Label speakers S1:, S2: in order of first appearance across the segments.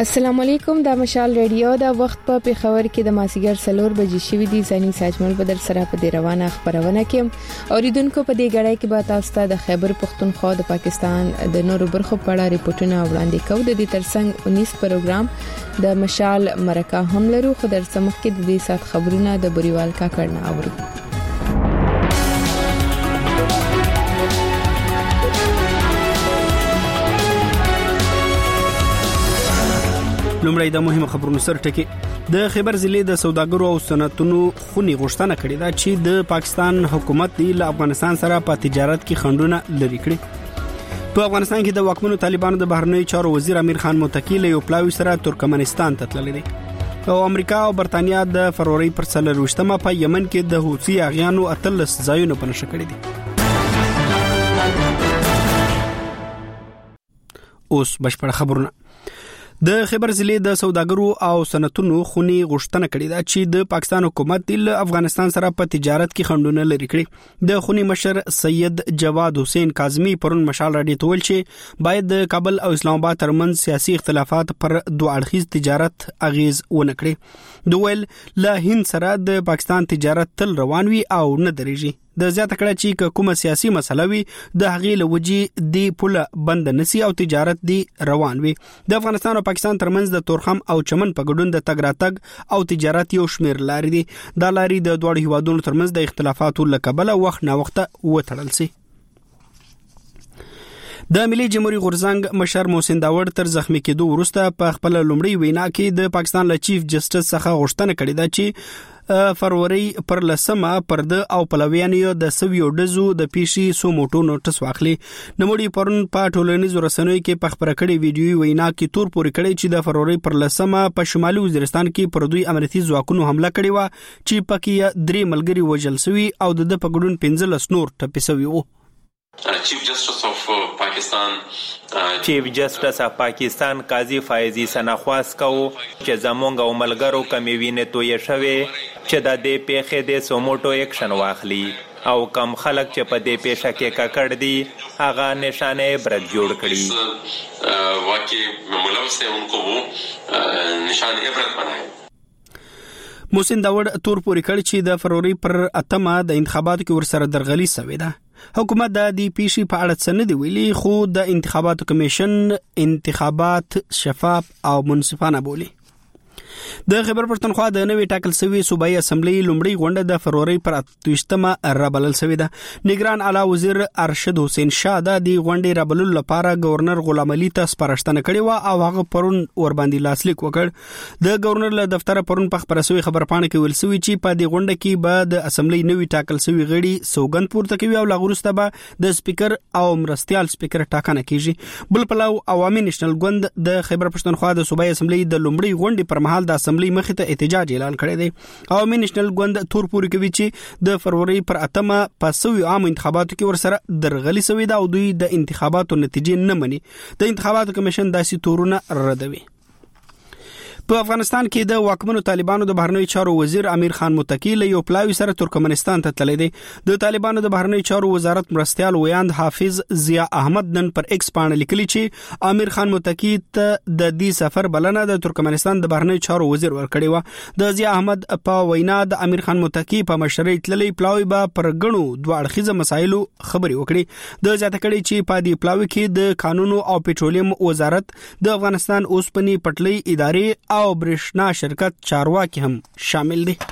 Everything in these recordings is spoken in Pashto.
S1: السلام علیکم د مشال ریډیو د وخت په پیښور کې د مازیګر 4 بجې شوې دي ځاني ساجمل بدر سره په دې روانه خبرونه کې اوریدونکو په دې غړای کې به تاسو ته د خیبر پختونخوا د پاکستان د نورو برخو په اړه ریپورتونه وړاندې کوو د دې ترڅنګ 19 پروګرام د مشال مرکه هم لرو خو در سمخ کې د دې سات خبرونه د بریوال کا کړنه اورو
S2: لومړی د مهمه خبرونو سره ټکی د خیبر ضلع د سوداګرو او صنعتونو خونی غوښتنه کړې ده چې د پاکستان حکومت له افغانستان سره په تجارت کې خنډونه لري کړي په افغانستان کې د واکمنو طالبانو د بهرنیو چارو وزیر امیر خان متکی له یو پلاوی سره ترکمنستان ته تللی دی او امریکا او برتانیا د فروری پر 24مه په یمن کې د حوثي اغیانو اتلس ځایونو په نشه کړی دي اوس بشپړ خبرونه د خیبر ضلع د سوداګرو او صنعتونو خونی غوښتنه کړې ده چې د پاکستان حکومت له افغانستان سره په تجارت کې خنډونه لري کړي د خونی مشر سید جواد حسین کاظمی پرون مشال راډیو ته ویل چې باید د کابل او اسلام آباد ترمنځ سیاسي اختلافات پر دوه اړخیز تجارت اغیز ونه کړي دوه ویل له هند سره د پاکستان تجارت تل روان وي او نه درېږي د زیاته کړه چې کومه سیاسي مسله وي د هغې لوجي دی پوله بند نسی او تجارت دی روان وي د افغانستان او پاکستان ترمنځ د تورخم او چمن په ګډون د تګ راتګ او تجارت یو شمیر لارې دي دا لارې د دوه هیوادونو ترمنځ د اختلافاتو له کبله وخت نه وخت وتړل شي د ملي جمهوریت غورځنګ مشر محسن داوړ تر زخمی کېدو وروسته په خپل لومړی وینا کې د پاکستان له چیف جسټس څخه غوښتنه کړې ده چې فروری پر لسمه پرده او پلویانیو د سویو ډزو د پیشي سو موټو نوټس واخلي نموړي پرون په ټولنیزو رسنیو کې په خبره کړې ویډیوي وینا کې تور پورې کړې چې د فروری پر لسمه په شمالي وزیرستان کې پر دوی امنیتي ځواکونو حمله کړې و چې پکې 3 ملګري وژل شوي او د په ګډون 15 نور ټپي شوي وو
S3: Chief Justice of Pakistan
S4: چیف جسټس اف پاکستان قاضي فایزي سناخواس کو چې زمونږ او ملګرو کمی وینې توې شوه چې د دې پیښې د سوموټو اکشن واخلي او کم خلک چې په دې پیښه کې ککړ دي هغه نشانه عبرت جوړ کړي
S3: واقعي ملوث ہے ان کو وہ نشان عبرت بنائے
S2: محسن داوړ تور پورې کړ چې د فروری پر 8مه د انتخاباتو کې ورسره درغلي شوې ده حکومت د دې پیشي په اړه څه نه دی ویلي خو د انتخاباتو کمیشن انتخابات شفاف او منصفانه بولی د خیبر پښتونخوا د نوې ټاکل شوی صوبایي اسمبلی لومړی غونډه د فروری پر 28مه رابلل شوې ده نگران اعلی وزیر ارشد حسین شاه د دې غونډې رابللو لپاره گورنر غلام علي ته سپارښتنه کړې و او هغه پرون ور باندې لاسلیک وکړ د گورنر له دفتر پرون په خبره شوی خبرپاڼه کې ویل شوی چې په دې غونډه کې به د اسمبلی نوې ټاکل شوی غړي سوګند پورته کوي او لغورسته به د سپیکر او مرستيال سپیکر ټاکنه کیږي بل پلاو عوامي نېشنل ګوند د خیبر پښتونخوا د صوبایي اسمبلی د لومړی غونډې پر مهال د اسمبلی مخې ته احتجاج اعلان کړی دی عوامي نېشنل ګوند تور پورې کوي چې د فروری پر 8مه په سوي عام انتخاباتو کې ورسره درغلي شوې ده او دوی د انتخاباتو نتیجې نه مني د انتخاباتو کمیشن داسې تورونه ردوي په افغانستان کې د واکمنو طالبانو د بهرنیو چارو وزیر امیر خان متکی له یو پلاوی سره ترکمنستان ته تللی دی د طالبانو د بهرنیو چارو وزارت مرستيال ویاند حافظ ضیا احمد نن پر ایکس باندې لیکلي چې امیر خان متکی ته د دې سفر بلنه د ترکمنستان د بهرنیو چارو وزیر ورکړی و د ضیا احمد په وینا د امیر خان متکی په مشرۍ تللی پلاوی به پر غنو دوه اړخیزه مسایلو خبري وکړي د زیاته کړي چې په دې پلاوی کې د قانونو او پټرولیم وزارت د افغانستان اوسپنی پټلۍ ادارې او برښنا شرکت چارواکي هم شامل دي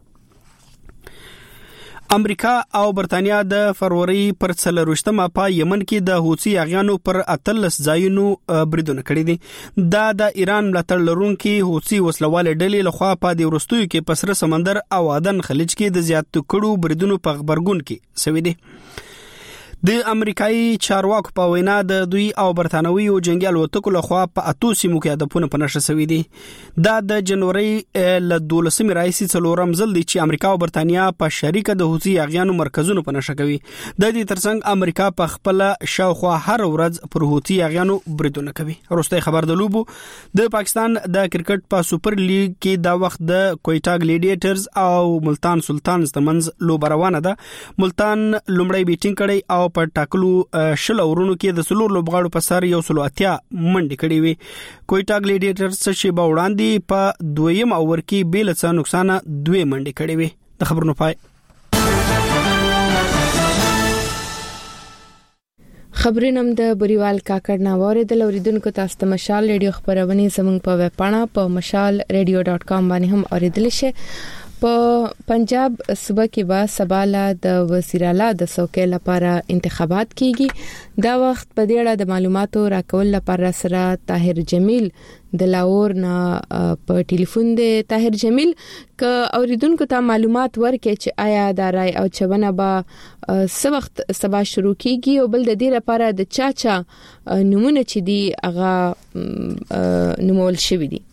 S2: امریکا او برتانیا د فروری پر 24مه په یمن کې د حوثي اغیانو پر اتلس ځایونو بریدونه کړی دي دا د ایران ملاتړ لرونکي حوثي وسلوال ډلې لخوا په د ورستوي کې پسره سمندر او عدن خلیج کې د زیات کړو بریدونو په خبرګون کې سوي دي د امریکایي چارواکو په وینا د دوی او برتانوي او جنگي الوتکو لخوا په اتو سیمو کې هدفونه په نشه شوي دي دا د جنوري ل 12 رئیس څلورم ځل دی چې امریکا او برتانیا په شریکه د حوثي اغیانو مرکزونو په نشه کوي د دې ترڅنګ امریکا په خپل شاوخوا هر ورځ پر حوثي اغیانو بریدونه کوي وروسته خبر د لوبو د پاکستان د کرکټ په سوپر لیګ کې دا وخت د کویټا ګلیډیټرز او ملتان سلطانز ترمنځ لوبه روانه ده ملتان لومړی بیټینګ کړي او په ټاکلو شل اورونو کې د سلور لوبغاړو په سر یو سلو اتیا منډې کړې وي. کوټا ګلیډیټرز چې به وړاندې په دویم اور کې بیل څه نقصان 2 منډې کړې وي. د خبرونو پای.
S1: خبرونه د بریوال کاکړ ناوړه د لوریدونکو تاسو ته مشال ریډیو خبرونه زموږ په ویب پاڼه په mashalradio.com باندې هم اوریدل شي. په پنجاب صوبه کې با سباله د وزیر اعلی د څوکۍ لپاره انتخابات کیږي. دا وخت په دې اړه د معلوماتو راکول لپاره سره طاهر جمیل د لاهور نه په ټلیفون دی. طاهر جمیل ک اوریدونکو ته معلومات ورکړي چې آیا د رای او چونه با څه وخت سبا شروع کیږي او بل د دې لپاره د چا نمونه چې دی هغه نومول شوی دی.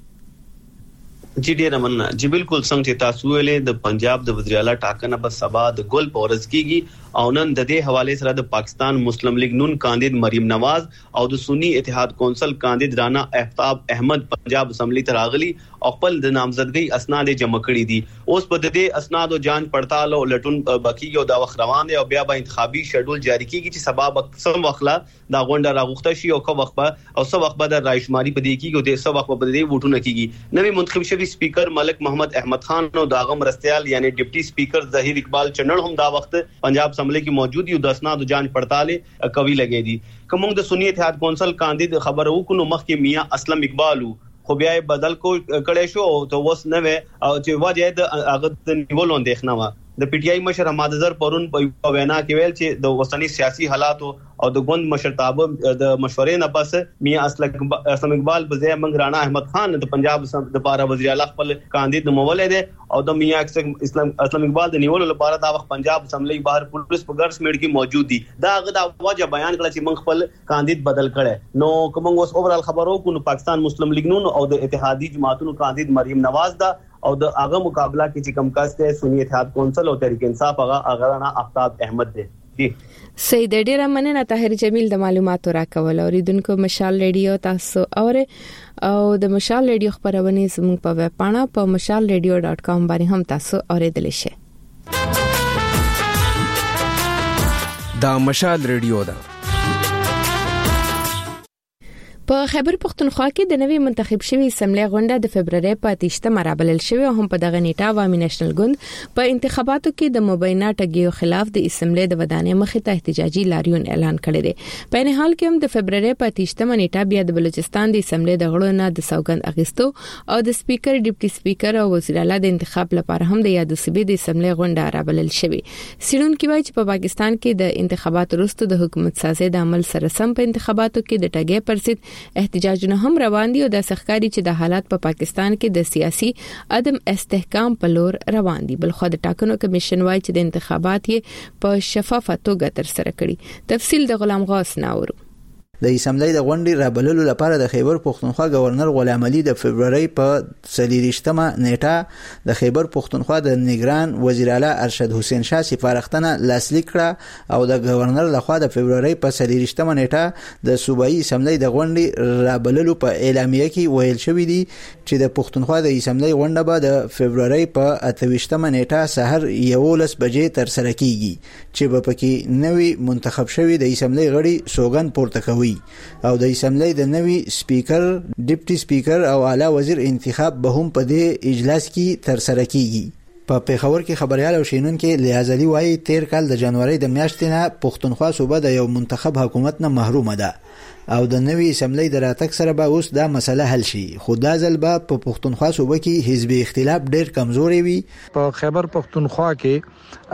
S5: جی ډیر مننه. جی بالکل څنګه چې تاسو ویلې د پنجاب د وزیر اعلی ټاکنه په سبا د ګل پورز کیږي او نن د دې حواله سره د پاکستان مسلم لیگ نون کاندید مریم نواز او د سنی اتحاد کونسل کاندید رانا افتاب احمد پنجاب اسمبلی ته راغلي او خپل د نامزدګۍ اسناد جمع کړي دي. اوس په دې اسناد او جانچ پړتال او لټون باقی او دا وخت روان دي او بیا به انتخابي شیډول جاری کیږي چې سبا سم وخت دا غونډه راغوښته شي او کو وخت او څو وخت بعد رایشماري پدې کیږي او د څو وخت په دې ووټونه کیږي. نوې منتخب شوی سپیکر ملک محمد احمد خان او داغم رستيال یعنی ډیپټي سپیکر ظهیر اقبال چنړ هم دا وخت پنجاب اسمبلی کې موجود یو د اسناد جانچ پړتال کوي لګي دي. کوم د سنی اتحاد کونسل کاندید خبر وکړو مخکې میاں اسلم اقبال خو بیا بدل کو کړي شو او تو وس نه او چې وجه د هغه د نیولون دیخنه وا. د پی ټی آی مشر حماد اظهر پرون په وینا کې ویل چې د وسنی سیاسي حالات او د ګوند مشرتابه د مشورې نه پس میاں اسلم اقبال بځای منګ رانا احمد خان د پنجاب د لپاره وزیر اعلی خپل کاندید نومولې دي او د میاں اسلم اقبال د نیولو لپاره دا وخت پنجاب اسمبلی بهر پولیس په ګرس میډ کې موجود دي. دا غدا وجه بیان کړ چې من خپل کاندید بدل کړي. نو کوم اوس اوورال خبرو کو پاکستان مسلم لیگ نون او د اتحادی جماعتونو کاندید مریم نواز دا او د هغه مقابله کې چې کم کاست سنی اتحاد کونسل او تحریک انصاف هغه رانا افتاب احمد دی.
S1: سید ډیر مننه طاهر جمیل د معلوماتو راکول. اوریدونکو مشال ریډیو تاسو او د مشال ریډیو خبرونه زموږ په ویب پاڼه په mashalradio.com باندې هم تاسو اوریدل شئ.
S6: دا مشال ریډیو ده.
S1: په خیبر پختونخوا کې د نوې منتخب شوی اسمبلی غونډه د فبرवरी په 28 مرابلل شوی او هم په دغه نیټه عوامي نېشنل ګوند په انتخاباتو کې د مبینه ټګیو خلاف د اسمبلی د ودانې مخې ته احتجاجي لاریون اعلان کړی دی. په نه حال کې هم د فبرवरी په 28 نیټه بیا د بلوچستان د اسمبلی د غړو نه د سوګند اغستو او د سپیکر ډیپټي سپیکر او وزیر اعلی د انتخاب لپاره هم د یاد صوبې د اسمبلی غونډه رابلل شوی. سیرونکو وایي چې په پاکستان کې د انتخاباتو وروسته د حکومت سازي د عمل سره سم په انتخاباتو کې د ټګي پرسید احتجاجونه هم روان دي او د سخکاري چې د حالات په پاکستان کې د سیاسي عدم استحکام په لور روان دي. بل خو د ټاکنو کمیشن وايي چې د انتخابات یې په شفافه توګه تر سره کړي. تفصیل د غلام غاس ناورو.
S7: د اسمبلی د غونډې رابللو لپاره د خیبر پختونخوا گورنر غلام علي د فبرवरी په 23مه نیټه د خیبر پختونخوا د نگران وزیر اعلی ارشد حسین شاه سفارښتنه لاسلیک کړه او د گورنر لخوا د فبرवरी په 23مه نیټه د صوبایي اسمبلی د غونډې رابللو په اعلامیه کې ویل شوی دی چې د پختونخوا د اسمبلی غونډه به د فبرवरी په 28مه نیټه سحر 11 بجې تر سره کیږي چې په پکې نوې منتخب شوی د اسمبلی غړي سوګند پورته کوي او د اسمبلی د نوې سپیکر ډیپټي سپیکر او اعلی وزیر انتخاب به هم په دې اجلاس کې تر سره کیږي. په پیښور کې خبريال او شینونکو لیازلی وایي 13 کال د جنوري د میاشتې نه پختونخوا صوبه د یو منتخب حکومت نه محرومه ده او د نوې اسمبلی د راتګ سره به اوس دا مسله حل شي. خو دا ځل به په پختونخوا صوبه کې حزبي اختلاف ډېر کمزوري وي.
S8: په خیبر پختونخوا کې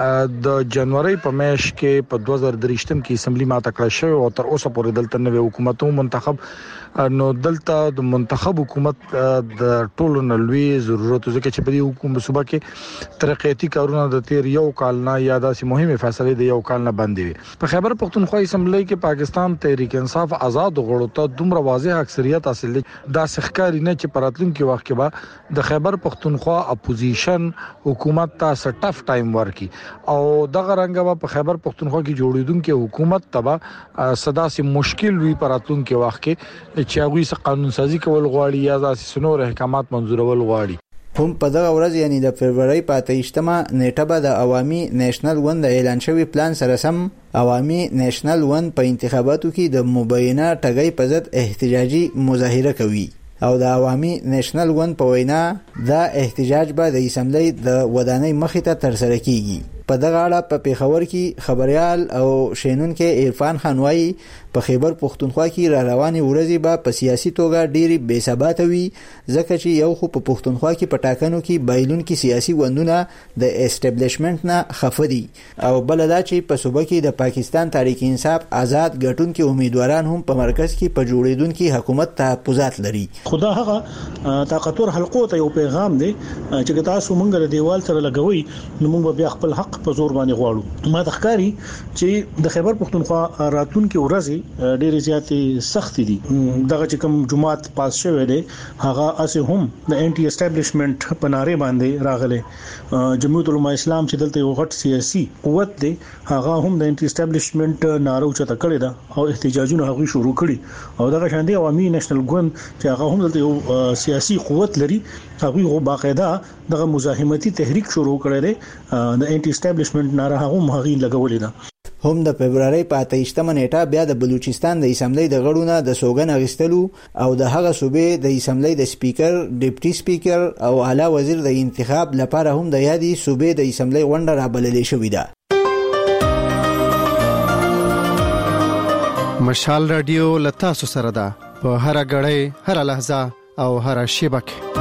S8: د جنوري په میاشت کې په 2023 کې اسمبلی ماته کړه شو او تر اوسه پورې دلته نوې حکومت منتخب نو دلته د منتخب حکومت د ټولو نلوي ضرورت ځکه چې په دې حکومت صوبه کې ترقیاتي کارونه د تیر یو کال نه یا داسې مهمه فیصله د یو کال نه بندي. په خیبر پختونخوا اسمبلی کې پاکستان تحریک انصاف آزاد غړو ته دومره واضح اکثریت حاصل دا سخکاري نه چې پراتلونکو وخت کې به د خیبر پختونخوا اپوزیشن حکومت ته سټف ټایم ورکي او دغه رنګه په خیبر پختونخوا کې جوړیدونکو حکومت تبا صدا سي مشکل وی پراتلونکو وخت کې چې هغه قانون سازي کول غواړي یا داسې نور احکامات منزورول غواړي.
S7: هم په دغه ورځ یعنی د فبرवरी په 28مه نیټه به د عوامي نېشنل ون د اعلان شوی پلان سره سم عوامي نېشنل ون په انتخاباتو کې د مبینه ټګۍ په ضد احتجاجي مظاهره کوي او د عوامي نېشنل ون په وینا دا احتجاج به د اسمبلی د ودانۍ مخې ته ترسره کیږي. په دغه اړه په پیښور کې خبريال او شینونکو عرفان خان وايي په خیبر پښتونخوا کې را روانې ورځې به په سیاسي توګه ډېری بې ثبات وي ځکه چې یو خو په پښتونخوا کې په ټاکنو کې بایلون کې سیاسي وندونه د اسټابلیشمنت نه خفه دي او بل دا چې په صوبه کې د پاکستان تحریک انصاف آزاد ګټونکو امیدواران هم په مرکز کې په جوړیدونکو حکومت تحفظات لري.
S9: خدا هغه طاقتور حلقو ته یو پیغام دی چې تاسو مونږ له دیوال سره لګوي نو مونږ بیا خپل حق په زور باندې غواړو. ما د ښکاری چې د خیبر پښتونخوا راتلونکو ورځې ډېر زیاتې سخت دي. دغه چې کوم جماعت پاس شوی دی هغه اسه هم د انټي اسټابلیشمنت په ناره باندې راغله. جمعیت العلماء اسلام چې دلته یو غټ سیاسي قوت دی هغه هم د انټي اسټابلیشمنت ناره اوچته کړې ده او احتجاجونه هغه شروع کړي او دغه شاندي عوامي نېشنل ګوند چې هغه هم دلته یو سیاسي قوت لري هغه غو باقاعده دغه مزاحمتي تحریک شروع کړی دی د انټي اسټابلیشمنت ناره هغه مهغي لګولې ده.
S7: هم د فبرवरी په 28مه نیټه بیا د بلوچستان د اسمبلی د غړو نه د سوګن اغستلو او د هغه صوبې د اسمبلی د سپیکر، ډیپټي سپیکر او اعلی وزیر د انتخاب لپاره هم د یادي صوبې د اسمبلی غونډه رابللې شوې ده.
S10: مشال رادیو لتا سره ده په هر غړې هر لحظه او هر شبکه.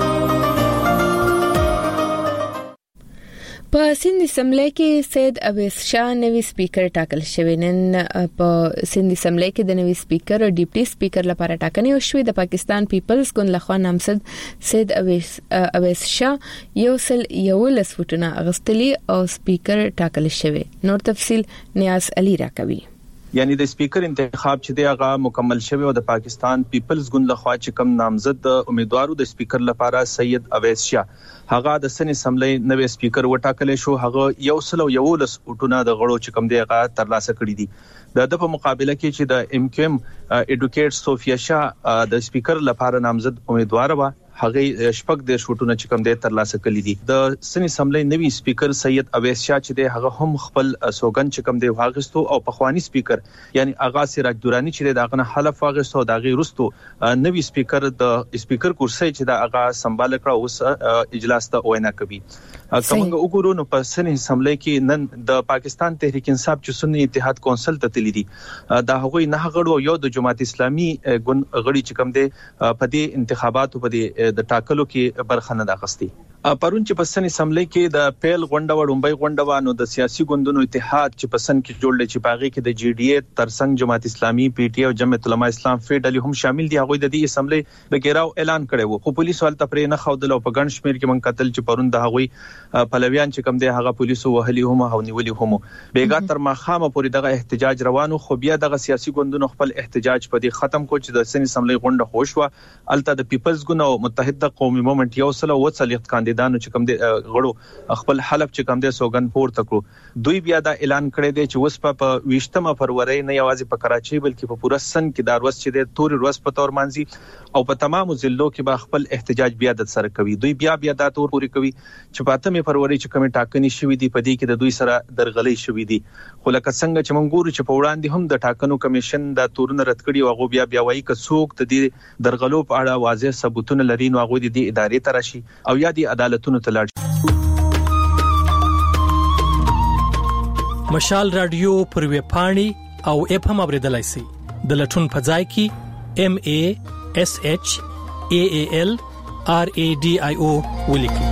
S1: په سند اسمبلی کې سید اویس شاه نوی سپیکر ټاکل شوی. نن په سند اسمبلی کې د نوی سپیکر او ډیپټي سپیکر لپاره ټاکنې وشوې. د پاکستان پیپلز ګوند لخوا نامزد سید اویس شاه یو سل وټونه اغستلي او سپیکر ټاکل شوی. نور تفصیل نیاز علي راکوي.
S11: یعنی د سپیکر انتخاب چې دی هغه مکمل شوی او د پاکستان پیپلز ګوند لخوا چې کوم نامزد امیدوارو د سپیکر لپاره سید اویس شاه هغه د سن اسمبلی نوې سپیکر وټاکل شو. هغه یو سل وټونه د غړو چې کوم دی هغه ترلاسه کړی دي. د په مقابله کې چې د ام کیو ام ایډوکیټ صوفیا شاه د سپیکر لپاره نامزد امیدوار و هغه شپږ د شوټونه چې کوم دی ترلاسه کړی دي. د سن اسمبلی نوی سپیکر سید اویس شاه چې دی هغه هم خپل سوګن چې کوم دی واغستو او پخوانی سپیکر یعنی آغا سراج دورانی چې دغه حلف واغستو دغه رستو نوی سپیکر د سپیکر کرسي چې د آغا سمبال کړه اوس اجلاس ته وینا کوي. کومه وګورو نو په سن اسمبلی کې نن د پاکستان تحریک انصاف چې سنی اتحاد کونسل ته تللی دي دا هغوی نه غړو یو د جماعت اسلامي ګوند غړي چې کوم دی په دې انتخاباتو په دې د ټاکلو کې برخه نه اخیستي. پرون چې په سن اسمبلی کې د پیل غونډه وډمبای غونډه وانه د سیاسي ګوندونو اتحاد چې په سن کې جوړل چې باغې کې د جی ډی اے ترڅنګ جماعت اسلامي پی ټی او جمعیت العلماء اسلام فیډل هم شامل دي. هغه د دې اسمبلی د ګیراو اعلان کړي وو خو پولیسو حالت پرې نه خودل او په ګڼ شمیر کې من قتل چې پرون د هغوی پلویان چې کم دي هغه پولیسو وهلي هم او نیولي هم بیګا تر مخامه پورې دغه احتجاج روانو. خو بیا دغه سیاسي ګوندونو خپل احتجاج په دې ختم کو چې د سن اسمبلی غونډه خوشوه الته د پیپلز ګوند او متحده قومي مومنت یو سل او څلېخت کاندیدانو چې کم دي غړو خپل حلف چې کم دي سوګن پورته کړو. دوی بیا دا اعلان کړی دی چې اوس په 20مه فروری نه یوازې په کراچۍ بلکې په پوره سن کې دا ورځ چې د تور ورځ په تور مانځي او په تمامو ضلعو کې به خپل احتجاج بیا د سره کوي. دوی بیا دا تور پوری کوي چې په 8مه فروری چې کوم ټاکنې شوې دي په دې کې د دوی سره درغلې شوې دي. خو لکه څنګه چې موږ ګورو چې په وړاندې هم د ټاکنو کمیشن دا تورونه رد کړي او هغه بیا وایي چې څوک د دې درغلو په اړه واضح ثبوتونه لري نو هغه د دې ادارې ته راشي او یا د عدالتونو ته لاړ.
S12: مشال رادیو پر ویب پاڼې او اپ هم اوریدلای شئ. د لټون په ځای کې MASHAALRADIO ولیکئ.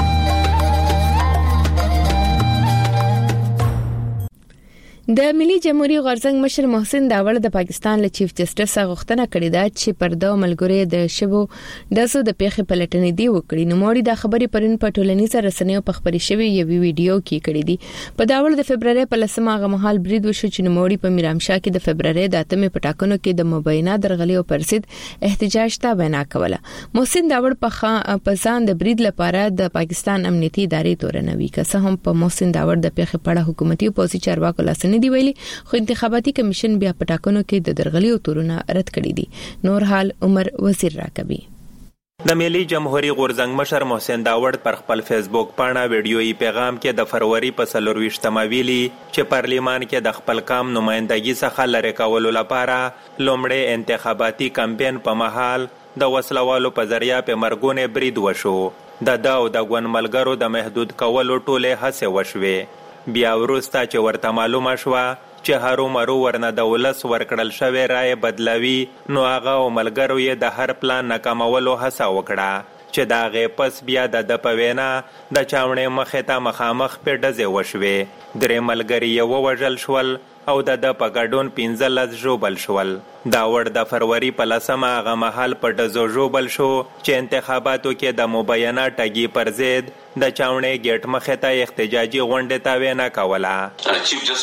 S1: د ملي جمهوریت غورځنګ مشر محسن داوړ د پاکستان له چیف جسټس غوښتنه کړې ده چې پر د ملګری د شبو داسو د پیښې پلټنې دی وکړي. نو موري د خبرې پرین په ټولنیزو رسنیو په خبري شوی یو ویډیو کې کړی دی. په داوړ د فبرवरी په لسمه هغه مهال برید وشو چې موري په میرامشاه کې د فبرवरी د 8مه پټاکنو کې د مبینه درغلي او پرسید احتجاج ته وینا کوله. محسن داوړ په ځان د برید لپاره د پاکستان امنیتي ادارې تورنوي که هم په محسن داوړ د پیښې پړه حکومتي پوزي چارواکو لاسنی دی ویلي خو انتخاباتي کمیشن بیا پټاکنو کې د درغلي او تورونه رد کړی دي. نور حال عمر وزیر راکوي.
S4: د ملي جمهوریت غورځنګ مشر محسن داوړ پر خپل فیسبوک پاڼه ویډیويي پیغام کې د فروری په 24 ویلي چې پارلیمان کې د خپل کام نمائندګي څخه لری کولو لپاره لومړی انتخاباتي کمپاین په محل د وسلوالو په ذریعہ په مرګونه برید وشو. د او د ګون ملګرو د محدود کولو ټوله هڅه وشوه. بیا ورسته چې ورته معلومه شوه چې هرو مرو ورنه د ولس ورکړل شوی رای بدلوي، نو هغه او ملګرو یې د هر پلان ناکامولو هڅه وکړه چې د هغې پس بیا د په وینا د چاونې مخې ته مخامخ پې ډزې وشوې. 3 ملګري یې ووژل شول او د په ګډون 15 ژوبل شول. داوړ د فروری په 10 هغه مهال په ډزو ژوبل شو چې انتخاباتو کې د مبینه ټګي پر ضد د چاونې ګیټ مخې ته احتجاجي غونډې ته وینا کوله.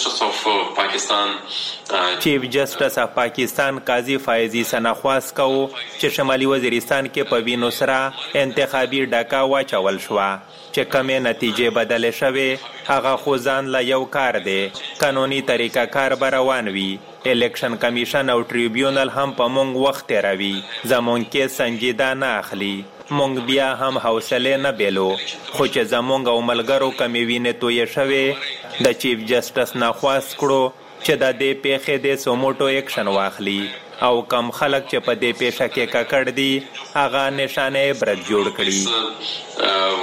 S4: چیف جسټس اف پاکستان قاضي فایزي ثنا خواست کو چې شمالي وزیرستان کې په وینو سره انتخابي ډاکا واچول شو چې کومې نتیجې بدلې شوې هغه خو ځان له یو کار دی، قانوني طریقه کار به روان وي. الیکشن کمیشن او ټریبیونل هم په مونږ وخت تیروي، زمونږ کې سنجیده نه اخلي. مونږ بیا هم حوصله نه بیلو، خو چې زمونږ او ملګرو کمی وینې تویې شوې د چیف جسټس نه خواست کړو چې د دې پیښې د سوموټو ایکشن واخلي او کم خلک چې په دې پیښه کې ککړ دي هغه نشانه عبرت جوړ کړي.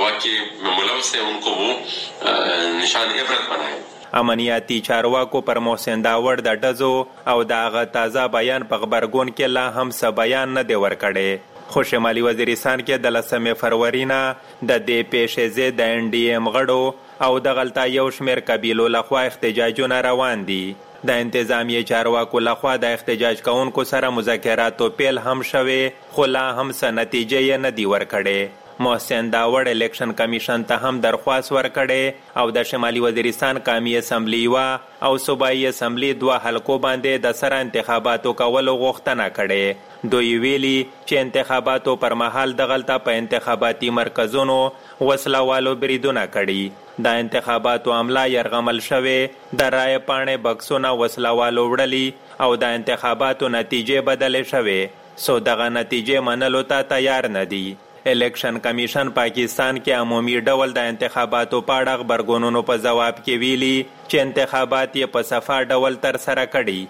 S4: امنیاتي چارواکو پر محسن داوړ د ډزو او د هغه تازه بیان په خبرګون کې لا هم څه بیان نه دی ورکړی. خو شمالي وزیرستان کې د 10 فروری نه د دې پیښې ضد د NDM غړو او د غلطه یو شمېر قبیلو لخوا احتجاجونه روان دي. د انتظامیه چارواکو لخوا د احتجاج کوونکو سره مذاکراتو پیل هم شوې خو لا هم څه نتیجه یې نه دی ورکړې. محسن داوړ الیکشن کمیشن ته هم درخواست ورکړې او د شمالي وزیرستان قومي اسمبلی او صوبایي اسمبلی 2 حلقو باندې د سره انتخاباتو کولو غوښتنه کړې. دوی ویلي چې انتخاباتو پر مهال د غلطه په انتخاباتي مرکزونو وسلوالو بریدونه کړي. د انتخاباتو عمله يرغمل شوې، د رای پاڼې بکسونه وسلوالو وړلي او د انتخاباتو نتیجې بدلې شوې، سو دغه نتیجې منلو ته تیار نه دي. الیکشن کمیشن پاکستان کې عمومي ډول د انتخاباتو په اړه خبرګونونو په جواب کې ویلي چې انتخابات یې په صفا ډول تر سره کړي.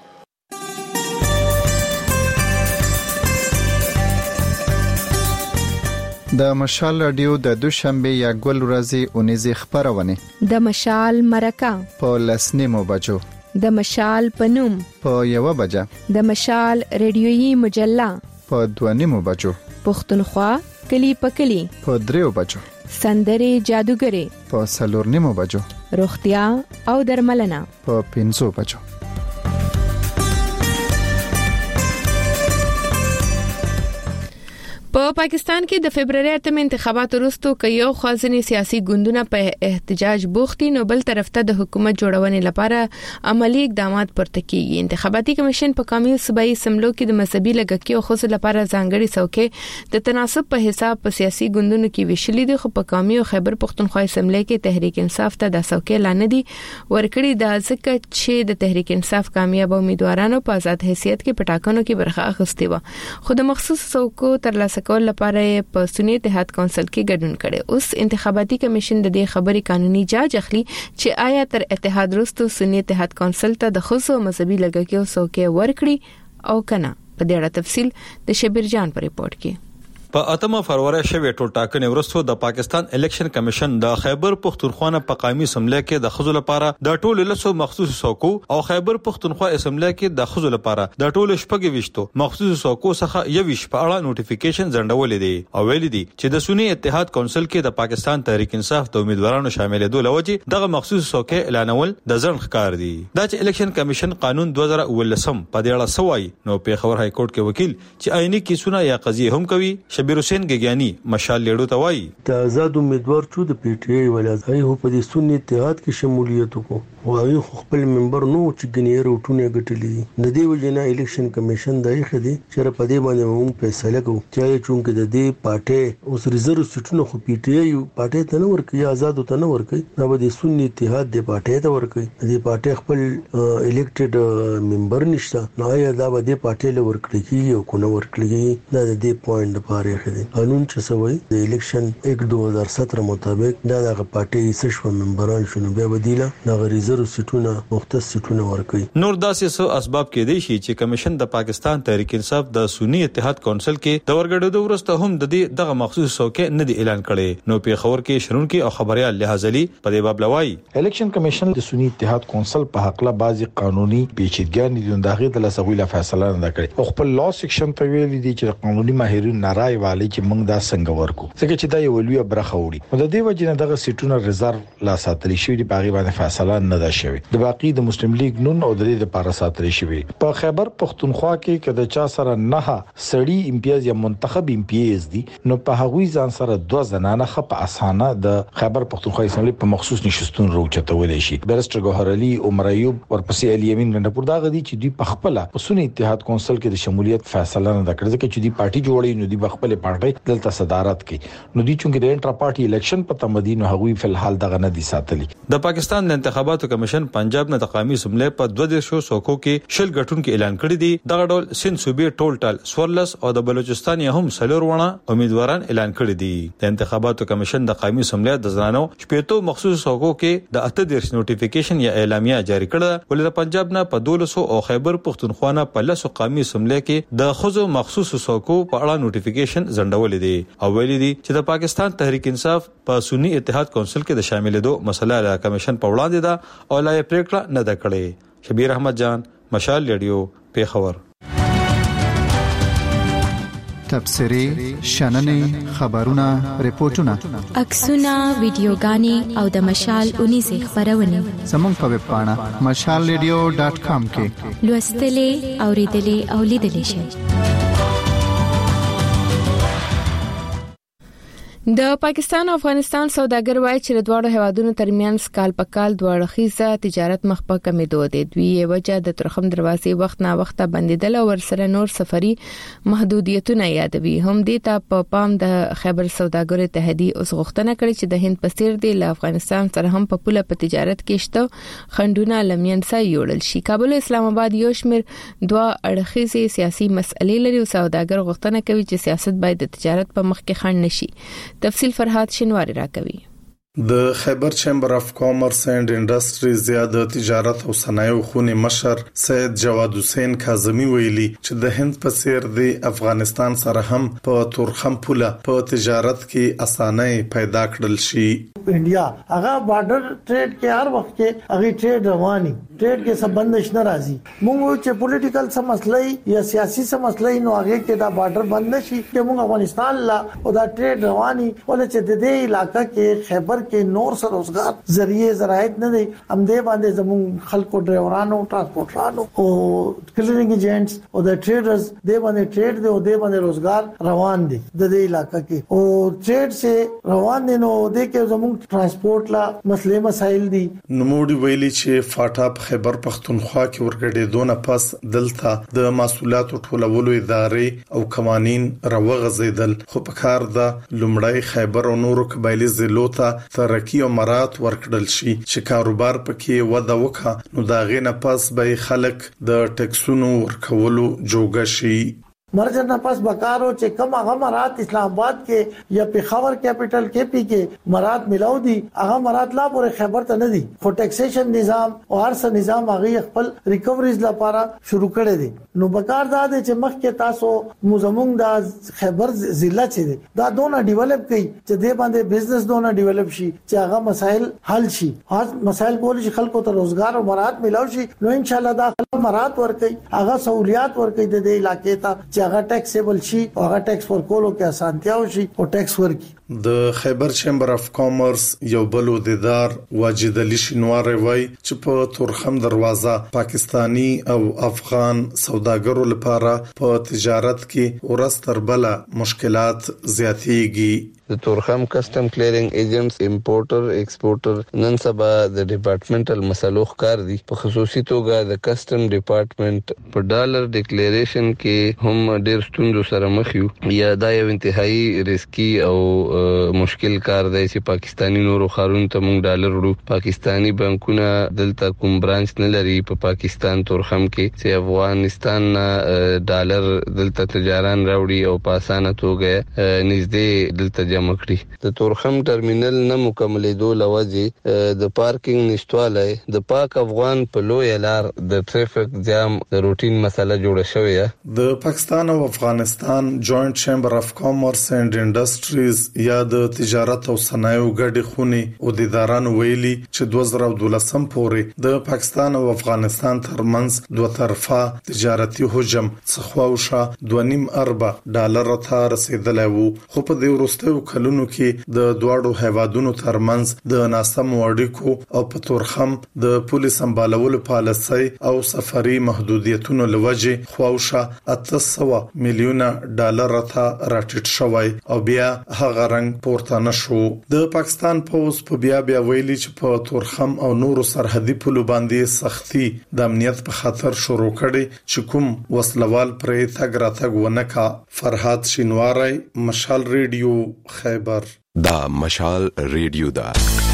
S10: د مشال رادیو د دوشنبه یا ګل ورځې اونیزه خبرونه
S1: د مشال مرکه
S10: په 10 بجو،
S1: د مشال پنوم
S10: په 1 بجه،
S1: د مشال ریډیويي مجله
S10: په 2 بجو،
S1: پښتونخوا کلی پکلی
S10: په 3 بجو،
S1: سندري جادوګری
S10: په 4 بجو،
S1: روغتیا او درملنه
S10: په 5 بجو.
S1: په پاکستان کې د فبرवरी 8 انتخاباتو وروسته کيو خاصني سیاسي ګوندونه په احتجاج بوختي، نو بل طرف ته د حکومت جوړونې لپاره عملی اقدامات پورته کیږي. انتخاباتي کمیشن په قومي صوبایي سملو کې د مذهبي لږکیو او خصوصي لپاره ځانګړي څوکۍ د تناسب په حساب په سیاسي ګوندونو کې ویشلې دي، خو په قومي او خیبر پښتونخوا سملې کې تحریک انصاف ته د څوکۍ لانه دي ورکړي، د ځکه چې د تحریک انصاف کامیاب امیدوارانو په آزاد حیثیت کې پټاکنو کې برخه اخیستې و، خو د مخصوص څوکو ترلاسه کول لپاره په سنی اتحاد کونسل کې ګډون کړي. اوس انتخاباتي کمیشن د دې خبري قانوني جاج اخلي چې آیا تر اتحاد وروسته سنی اتحاد کونسل ته د خصوصي مذهبي لږکیو څوکۍ ورکړي او کنه. په دې اړه تفصیل د شبیر جان په ریپورت کې.
S13: په 8 فروری شوې ټول ټاکنې وروسته د پاکستان الیکشن کمیشن د خیبر پښتونخوا په قومي اسمبلی کې د خزو لپاره د ټولو لسو مخصوص څوکو او خیبر پښتونخوا اسمبلی کې د خزو لپاره د ټولو شپږ وشتو مخصوص څوکو څخه یو وش په اړه نوټیفیکیشن ځنډولې دي او ویل دي چې د سنی اتحاد کونسل کې د پاکستان تحریک انصاف د امیدوارانو شاملېدو لوجه دغه مخصوص څوکې اعلانول د ځن ښکار دي. دا چې الیکشن کمیشن قانون 2019 په دې اړه سوای نو په خبر های کورټ کې وکیل چې عیني کیسونه یا قضیه هم کوي شبیر حسین ګګیانی مشال لیړو توای
S14: د آزاد امیدوار چې د پی ټی آی ولایت هي په دې سنی اتحاد کې شمولیت وکړو او هغه خپل ممبر نو چې ګنیر روټونه غټلې د دې وجنه الیکشن کمیشن دای خدي چې په دې باندې موږ فیصله کوو چې چونکه د دې پارټي اوس ریزرو سټونو خو پی ټی آی پارټي ته نه ورکي آزاد ته نه ورکي نو د سنی اتحاد د پارټي ته ورکي د پارټي خپل الیکټډ ممبر نشته نو یا دا به د پارټي له ورکړي او کو نه ورکړي دا د دې پوینټ لپاره خدي قانون چې سوي د الیکشن 2017 مطابق دا د پارټي سشو ممبران شنو به بدیله د ریزرو سټونو مختص سټونو ورکي
S13: نور داسې څه اسباب کې دي چې کمیشن د پاکستان تحریک انصاف د سنی اتحاد کونسل کې د ورګړدو ورسته هم د دې دغه مخصوص څوکۍ نه دی اعلان کړي نو په خبر کې شرونکي او خبريال لحاظلي په دې باب لوي
S8: الیکشن کمیشن د سنی اتحاد کونسل په حق له بعضي قانوني پیچیدګۍ نه دغه د لسغویله فیصله نه کړي او خپل لا سیکشن ته ویلي دي چې قانوني ماهرین نارای والی چې موږ دا څنګه ورکو ځکه چې دا یو لوی برخه وړي نو د دې وجه نه دغه سیټونه ریزرو لا ساتل شي د باغی باندې فیصله نه ده شوی د باقی د مسلم لیگ نون او د دې لپاره ساتل شي په خیبر پختونخوا کې کده چا سره نه سړی امتیاز یا منتخب امتیاز دي نو په هغوی ځان سره دوه زنانه خپ اسانه د خیبر پختونخوا اسمبلی په مخصوص نشستون روچتول شي برستر ګوهر علي عمر ایوب ورپسې علي امین منډپور دا غدي چې دوی په خپل په سنی اتحاد کونسل کې د شمولیت فیصله نه کړې ځکه چې دی پارټي جوړې نو دی خپل پارټي دلته صدارت کوي نو دی چې د انټرا پارټي الیکشن په تمدین هغوی په الحال دغه نه دي ساتلي
S13: د پاکستان د انتخاباتو کمیشن پنجاب نه د قومي اسمبلی په 2 څوکو کې شل غټون کې اعلان کړی دی دغه ډول سند صوبې ټولټل سورلس او د بلوچستان هم سلور ونه امیدواران اعلان کړی دي د انتخاباتو کمیشن د قومي اسمبلی د زنانو شپېتو مخصوص څوکو کې د 18 نوټیفیکیشن یا اعلامیه جاری کړه ولې د پنجاب نه په 1200 او خیبر پختونخوا نه په 10 قومي اسمبلی کې د خزو مخصوص څوکو په اړه نوټیفیکیشن زندولې دي او ویلي دي چې د پاکستان تحریک انصاف په سنی اتحاد کونسل کې د شاملېدو مسله له کمیشن په وړاندې ده او لا یې پریکړه نه ده کړې شبیر احمد جان مشال ریډیو پیښور
S10: تبصری شننې خبرونه ریپورتونه
S15: عکسونه ویډیوګانې او د مشال 19 خبرونه
S10: زموږ په ویب پاڼه mashalradio.com کې
S15: لوستلې اوریدلې او لیدلې شئ
S1: د پاکستان او افغانستان سوداګر وایي چې د دوه هیوادونو ترمنځ کال په کال دوه اړخیزه تجارت مخ په کمیدو دي دوی وجه د ترخم دروازې وخت نه وخت بندیدل او ورسره نور سفري محدودیتونه یادوي هم دې ته په پام د خیبر سوداګر اتحادیه اوس غوښتنه کړې چې د هند په څیر د افغانستان سره هم په پوله په تجارت کې شته خندونه لمینسا یوړل شي کابل اسلام آباد یو شمیر دوه اړخیزه سیاسي مسئلې لري او سوداګر غوښتنه کوي چې سیاست باید د تجارت په مخ کې خنډ نشي تفصیل فرهاد شنواری راکوي
S16: د خیبر چیمبر اف کامرس اینڈ انډستریز یا د تجارت او صنایعو خونې مشر سید جواد حسین کاظمی ویلي چې د هند په څیر د افغانستان سره هم په تورخم پوله په تجارت کې اسانۍ پیدا کړل شي
S17: انډیا هغه بارډر ټریډ کې هر وخت کې هغه ټریډ رواني ټریډ کې څه بندش نه راځي موږ چې پولیټیکل څه مسلې یا سیاسي څه مسلې نو هغه کې دا بارډر بند نشي چې موږ افغانستان لا او دا ټریډ رواني ولې چې د دې علاقې کې خیبر کې نور سره روزګار ذریعہ زراعت نه دي هم دې باندې زموږ خلکو ډرایورانو ترانسپورټرانو او کلینینګ ایجنټس او د ټریډرز دې باندې ټریډ دي او دې باندې روزګار روان دي د دې علاقې کې او ټریډ سے روان دي نو دې کې زموږ ترانسپورټ لا مسلې مسایل دي
S16: نوموړي ویلي چې فاټا خیبر پختونخوا کې ورګډېدو نه پس دلته د مسؤلیتو ټولولو ادارې او قوانين راوغځیدل خو په کار د لومړی خیبر او نورو قبایلی ضلعو ته ترقی او مرات ورکړل شي چې کاروبار پکې وده وکړي نو دا غینه پس به خلک د ټیکسونو ورکولو جوګه شي
S17: مرجر نه پس بکارو چې کم هغه مرات اسلام آباد کې یا پیښور کیپټل کې پی کې مرات ملاو دي هغه مرات لا پورې خیبر ته نه دي خو ټیکسیشن نظام او هر څه نظام هغه خپل ریکوریز لپاره شروع کړي دي نو بکار دا دي چې مخکې تاسو موزمون د خیبر ضلع چې دا دونه ډیولپ کړي چې د باندې بزنس دونه ډیولپ شي چې هغه مسایل حل شي هغه مسایل کول شي خلکو ته روزګار او مرات ملاو شي نو ان شاء الله دا مرات ورکړي هغه سہولیات ورکړي د دې علاقې ته هغه ټیکسیبل شي او هغه ټیکس ورکولو کې اسانتیا وشي او ټیکس ورکړي
S16: د خیبر چیمبر اف کامرس یو بل ودیدار واجد علي شینواری وای چې په تورخم دروازه پاکستانی او افغان سوداګرو لپاره په تجارت کې ورستر بل مشکلات زیاتېږي
S18: د تورخم کسٹم کلیرینګ ایجنټس امپورټر ایکسپورټر نن سبا د ډپارټمنټل مسلو ښکار دي په خصوصي توګه د کسٹم ډپارټمنټ په ډالر ډیکلیریشن کې هم ډیر ستونزو سره مخ یو یا دا یو انتهایی ریسکی او مشکل کار دی چې پاکستانی نورو خارونو ته موږ ډالر وړو پاکستانی بانکونه دلته کوم برانچ نه لري په پاکستان تورخم کې چې افغانستان ډالر دلته تجاران راوړي او په اسانه توګه نږدې دلته جمع کړي د تورخم ټرمینل نه مکملېدو لوجه د پارکینګ نشټواله د پاک افغان په لوی لار د ټریفیک جام د روټین مسله جوړه شوې
S16: د پاکستان او افغانستان جوائنٹ چیمبر اف کامرس اینڈ انډستریز یا د تجارت او صنایعو ګډې خونې او د ادارانو ویلي چې 2012 پورې د پاکستان او افغانستان ترمنځ دوه طرفه تجارتي حجم څخه 2.5 ارب ډالر ته رسیدلی وو خو په دې وروستیو کلونو کې د دواړو هیوادونو ترمنځ د ناسم اړیکو او په تورخم د پولیس سمبالولو پالیسۍ او سفري محدودیتونو لوجه خواوشه 800 میلیونه ډالر ته راټیټ شوی او بیا هغه رنګ پورته نشو د پاکستان پوز په بیا ویلي چې په تورخم او نورو سرحدي پولو باندې سختي د امنیت په خاطر شروع کړي چې کوم وسلوال پرې تګ راتګ ونکا فرحات شینواری مشال ریډیو خیبر
S6: دا مشال ریډیو دا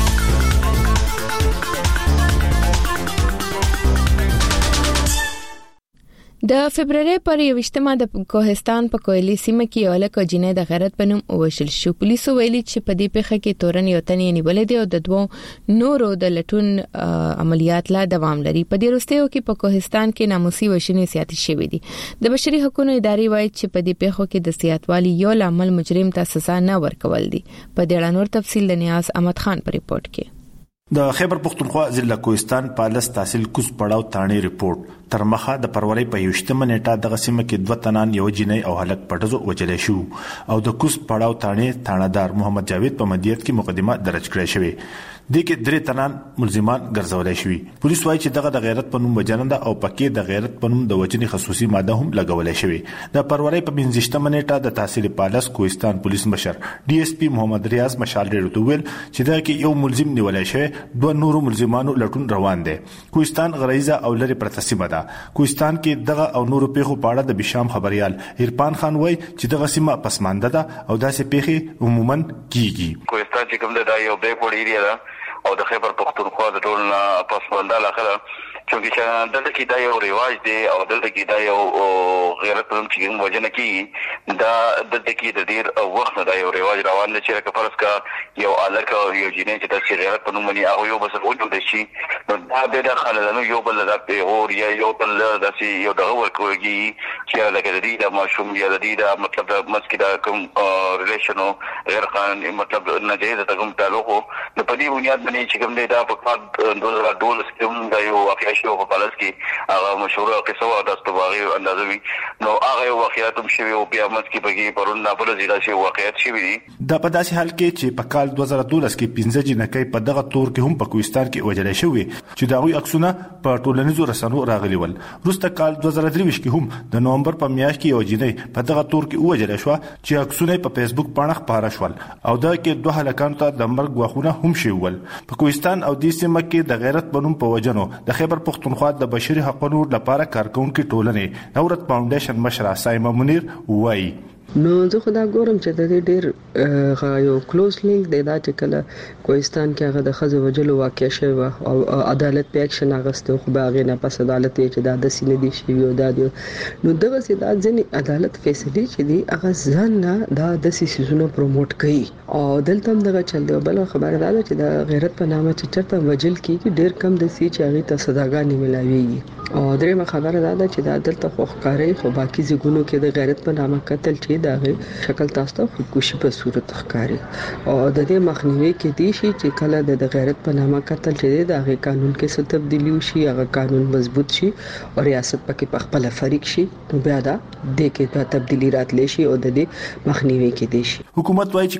S1: د فبرवरी پر 28مه د کوهستان په کوهلي سیمه کې یو لک جنې د غیرت پنوم وشل شو پولیسو ویلي چې په دې پیښه کې تورن یو تن نیولې دی او د دوه نورو د لټون عملیات لا دوام لري په دې وروستیو کې په کوهستان کې ناموسي وشنې سیاتي شوې دي د بشري حقوقو ادارې وایي چې په دې پیښو کې د سیاتوالي یو لامل مجرم ته سزا نه ورکول دي په دې اړه نور تفصیل د نیاز احمد خان په ریپورت کې
S19: د خیبر پختونخوا ضلع کوهستان پالس تحصیل کوس پړاو تانه ریپورت تر مخه د فروری په 28مه نیټه د غسیمه کې دوه تنان یو جنې او هلک پټزو وجلې شو او د کوس پړاو تانهدار محمد جاوید په مدیریت کې مقدمه درج کړې شوې د کې درې تنان ملزمان ګرځولای شوی پولیس وايي چې دغه د غیرت پنوم وجننده او پکې د غیرت پنوم د وجنې خصوصي ماده هم لګولای شوی د فروری په 28مه نیټه د تحصیل پالس کوهستان پولیس مشر ډي اس پی محمد ریاض مشال ډیرو ویل چې دا کې یو ملزم نیولای شوی دوه نورو ملزمانو لټون روان دي کوهستان غریزه او لری پرتسمه ده کوهستان کې دغه او نورو پیښو په اړه د بشام خبريال عرفان خان وایي چې دغه سیمه پسمانده ده او داسې پیښې عموما کیږي
S20: کوهستان چې کوم د یو بیک وړ ایریا ده او د خیبر پختونخوا د ټول پسمانده لاخره چونکی چې دلته کې دا یو رواج دی او دلته کې دا یو غیرت پرم چې وجنه کې دا دلته کې د ډیر وخت دا یو رواج روان دی چې کفرس کا یو الک او یو جنې چې د غیرت پرم باندې هغه یو بس وجود شي نو دا د خلانو یو بل د پیغور یا یو بل داسي یو دغه ورکوږي چې لکه د دې د ماشوم یا د دې د مطلب د مسکدا کوم ریلیشنو غیر قانوني مطلب ناجیز د کوم تعلق نو په دې بنیاد باندې چې کوم دی دا په کار 2012 کې دا یو واقعي شو په پالیس کې هغه مشهور قصه و د استواغي اندازوي نو هغه واقعیت هم شوی او بیا مت کې بګي پرون نه بل ځای شي واقعیت شوی دي
S19: د په داسې حال کې چې په کال 2012 کې 15 جنکې په دغه تور کې هم په کوهستان کې وجلې شوی چې دا غوي عکسونه په ټولنیزو رسنیو راغلي ول وروسته کال 2023 کې هم د نومبر په میاشت کې یو جنې په دغه تور کې وجلې شو چې عکسونه په فیسبوک باندې خبره شول او دا کې دوه هلکان ته د مرګ غوښونه هم شول په کوهستان او د سیمه کې د غیرت بنوم په وجنو د خیبر پختونخوا د بشري حقوقو لپاره کارکونکو ټولنې نورت فاونډیشن مشر سایما منیر وایي
S21: نو زه خدا ګورم چې د دې ډېر یو کلوز لینک دی دا چې کله کوهستان کې هغه د خزو وجلو واقع شوی او عدالت په اکشن اغسته خو به هغه نه پس عدالت چې دا د سینې دي شي او دا دی نو دغه سي دا ځنې عدالت فیصله چې دی هغه ځان نه دا د سيسونو پروموټ کوي او دلته هم دغه چل دی بل خبره ده چې د غیرت په نامه چې چرته وجل کیږي ډېر کم د سي چې هغه ته صداګانې ملاويږي او درېمه خبره ده چې دا دلته خوخکاری خو باقي ځګونو کې د غیرت په نامه قتل چې دغه شکل تاسو ته خودکشي په صورت ښکاري او د دې مخنیوي کې دي شي چې کله د غیرت په نامه قتل چې دغه قانون کې څه تبدیلی وشي هغه قانون مضبوط شي او ریاست پکې په خپل فریق شي نو بیا دا د کې تبدیلی راتلی شي او د دې مخنیوي کې دي شي
S19: حکومت وايي چې کال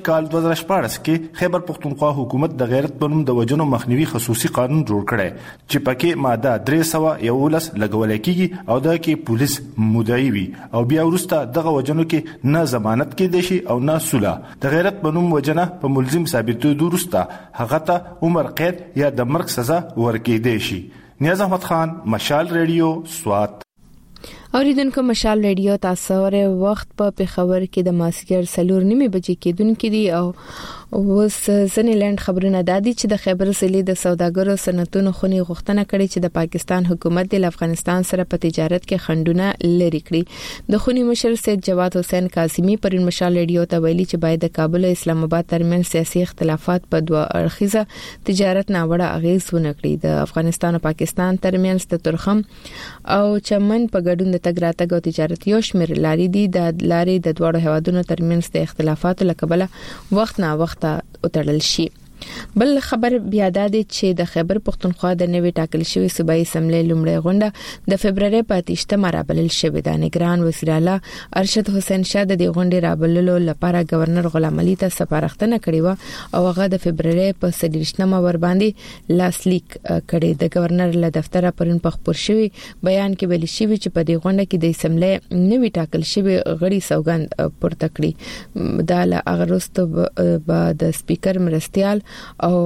S19: 2014 کې خیبر پختونخوا حکومت د غیرت بنوم د وجنو مخنیوي خصوصي قانون جوړ کړي چې پکې ماده 311 لګول کېږي او دا کې پولیس مدعي وي او بیا ورسته دغه وجنو کې نه ضمانت کې دي شي او نه سولا د غیرت بنوم وجنه په ملزم ثابتېدو وروسته هغه ته عمر قید یا د مرګ سزا ورکېدي شي. نیاز احمد خان، مشال ریډیو، سوات.
S1: اوریدونکو مشال ریډیو تاسو ورې وخت په پیښور کې د ماسګر 4:30 بجې کېدونکې دي او اوس ځنیلند خبرونه دادي چې د خیبر ضلع د سوداګرو صنعتونو خونی غوښتنه کړې چې د پاکستان حکومت د افغانستان سره په تجارت کې خنډونه لري کړي. د خونی مشر سید جواد حسین کاظمی پر مشال ریډیو ته ویلي چې باید د کابل او اسلام آباد ترمنځ سیاسي اختلافات په دوه اړخیزه تجارت ناوړه اغیز ونه کړي. د افغانستان او پاکستان ترمنځ د ترخم او چمن په ګډون د تګ راتګ او تجارت یو شمېر لارې دي. د لارې د دوه هیوادونو ترمنځ د اختلافاتو لکبله وخت نه وخت وتړل شي. بل خبر بیا د چې د خیبر پختونخوا د نوي ټاکل شوی صوبایي اسمبلی لومړی غونډه د فبرवरी په 28 رابلل شوې ده. نگران وزیر اعلی ارشد حسین شاه د دې غونډې رابللو لپاره گورنر غلام علي ته سپارښتنه کړې و او هغه د فبرवरी په 23 ور باندې لاسلیک کړي. د گورنر له دفتره پرون په خبر شوی بیان کې ویل شوی چې په دې غونډه کې د اسمبلی نوي ټاکل شوی غړي سوګند پورته کړي. دا له اغروستو د سپیکر مرستيال او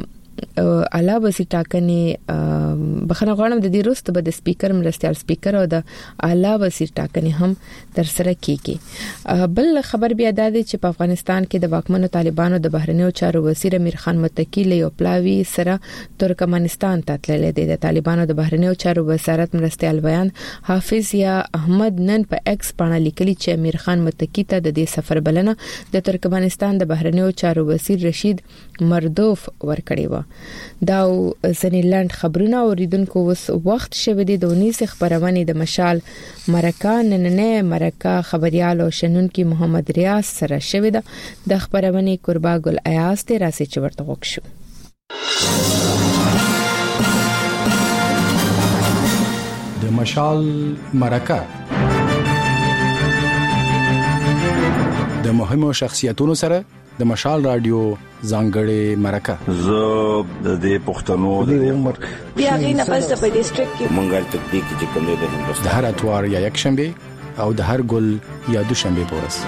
S1: اعلی وزیر ټاکنې بخنه غواړم د دې وروسته به د سپیکر مرستيال سپیکر او د اعلی وزیر ټاکنې هم تر سره کیږي. بل خبر بیا د چې په افغانستان کې د واکمنو طالبانو د بهرنیو چارو وزیر امیر خان متکی له یو پلاوی سره ترکمنستان ته تللی دی. د طالبانو د بهرنیو چارو وزارت مرستيال بیان حافظ یا احمد نن په ایکس باندې لیکلي چې امیر خان متکی ته د دې سفر بلنه د ترکمنستان د بهرنیو چارو وزیر رشید مردوف ورکړی و. دا ځنیلند خبرونه اوریدونکو وس وخت شوه د 19 خبرونه د مشال مرکه نننه مرکه خبريال او شنونکي محمد ریاض سره شوه د خبرونه قربا ګل ایاز ته راسي چورته وښو.
S3: د مشال مرکه د مهمو شخصیتونو سره د مشال رادیو ځانګړې مرکه
S22: زه د دې پښتنو د عمر
S23: بیا غینه پس په ډیسټریکټ کې
S22: مونږه تکتیک چې کوم دی د هندوستان
S3: د هر اتوار یا یک شنبه او د هر ګل یا دوشنبه پورس.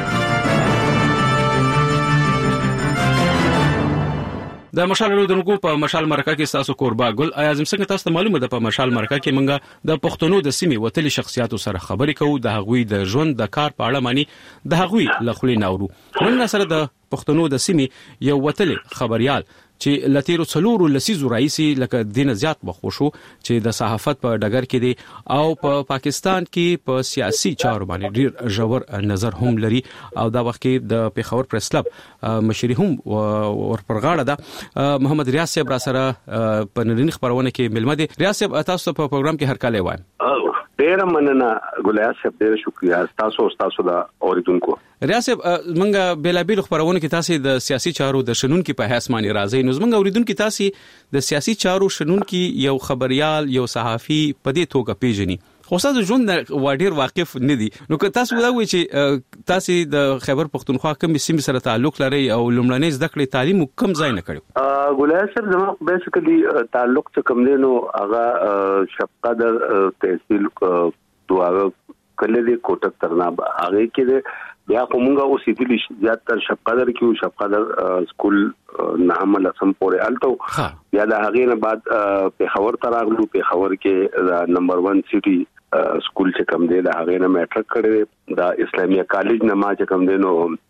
S24: د مشال رودونکو په مشال مرکه کې تاسو قربا ګل اعظم څنګه تاسو معلومه ده په مشال مرکه کې منګه د پښتنو د سیمې وتلي شخصیتو سره خبرې کوو د هغوی د ژوند د کار په اړه معنی د هغوی لخلې ناورو. نن سره د پښتنو د سیمې یو وتلي خبريال چې لتیرو څلورو لسیزو رئیسي لکه دین زیات بخوشو چې د صحافت په ډګر کې دی او په پاکستان کې په سیاسي چارو باندې ډیر ژور نظر هم لري او دا وخت کې د پیښور پریس کلب مشري هم ورپرغاړه ده. محمد ریاض صاحب را سره په نړۍ خبرونه کې ملمه دي. ریاض صاحب تاسو په پروګرام کې هر کله وایم.
S22: ډیر مننه ګلیا صاحب، ډیر شکریا تاسو دا اوریدونکو.
S24: ریاض صاحب منګه بیلابیل خبرونه کې تاسو د سیاسي چارو د شنونکو په حیث باندې راځي. نو منګه اوریدونکو تاسو د سیاسي چارو شنونکو یو خبريال یو صحافي په دې توګه پیژني خو تاسو ژوند ډیر واقف نه دي. نو که تاسو دا وایي چې تاسو د خیبر پختونخوا کوم سیمه سره تعلق لري او لومړنۍ زده کړې تعلیم کوم ځای نه کړو؟
S22: ګلیا صاحب زموږ بیسیکلی تعلق څه کوم دی نو هغه شفقدر تحصیل دواغه کله دی کوټک ترناب هغه کې بیا کومه اوسېدلی زیات تر شفقدر کې شفقدر سکول نه عمل سم پورې الټو بیا د هغه نه بعد پیښور تراغلو پیښور کې نمبر 1 سټي سکول چې کوم دی د هغه نه میټرک کړی د اسلامیه کالج نه ما چې کوم دی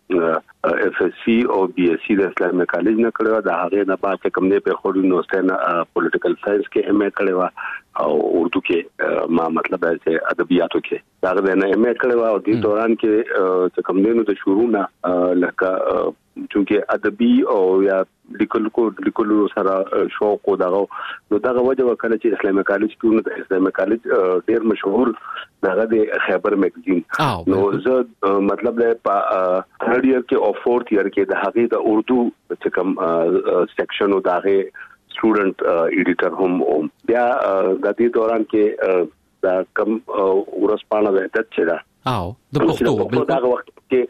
S22: نو اف اس سی او بي اس سی د اسلامیه کالج نه کړو د هغه نه بعد چې کوم دی په خوري یونیورسيټي نه پولیټیکل ساينس کې ام اے کړو او اردو کې ما مطلب چې ادبیاتو کې دا غوښنه ام اے کړو او د دوران کې چې کوم دی نو د شروع نه لکه چونکه ادبي او یا لیکلو سره شوق او دغه وجه وکړه چې اسلامي کالج کې د اسلامي کالج ډیر مشهور دغه د خیبر میگزین نو زه مطلب له تھرد ایئر کې او فورث ایئر کې د هغه د اردو چې کوم سیکشن او دغه سټوډنټ ایډیټر هم بیا د دې دوران کې دا کم ورسپانه د عادت چره
S24: د پښتو
S22: دغه وخت کې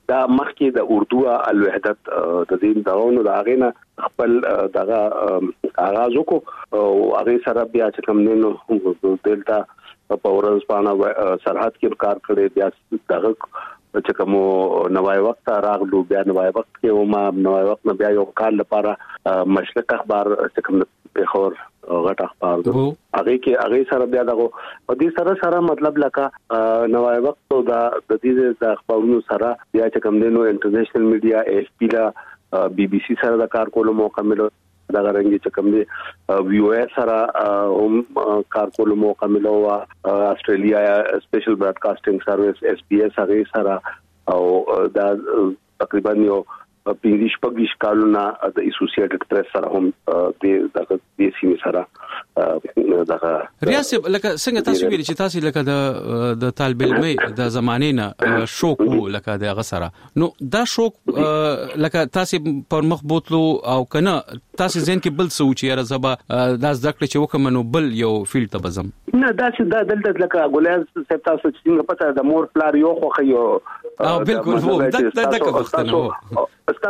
S22: دا مخکې د اردو الوحدت د دین داونو د اغینا خپل دغه آغاز وکړو او هغه سره بیا چې کوم نو دلته په ورځپاڼه سرحد کې کار کړی بیا دغه چې کوم نوای وخت راغلو بیا نوای وخت کې ما نوای وخت نه بیا یو کال لپاره مشرق اخبار چې کوم پیښور غټ اخبار دی هغه سره بیا دغه او دې سره مطلب لکه نوای وخت او د دې د اخبارونو سره بیا چې کوم نو انټرنیشنل میډیا اف پی لا بي بي سي سره د کار کولو موقع ملو دا غرنګي چې کوم دی ویو اس سره هم کار کولو موقع ملو استرالیا سپیشل براډکاسټینګ سرویس اس پی اس هغه سره او دا تقریبا یو پینځه شپږ کالونه د اسوسییټډ پریس سره هم د سیمه سره دغه
S24: ریاست لکه څنګه تاسو ویل چې تاسو لکه د طالب علمي د زمانه نه شوق لکه د غسره نو دا شوق لکه تاسو پر مخ بوتلو او کنه تاسو ځین کې بل سوچ یې رزبا دا ځکه چې وکم نو بل یو فیلډ ته بزم
S22: نه دا چې دا دلته لکه ګولیاز سپ تاسو چې څنګه پته د مور پلار یو خو یو
S24: بالکل هو دا کوم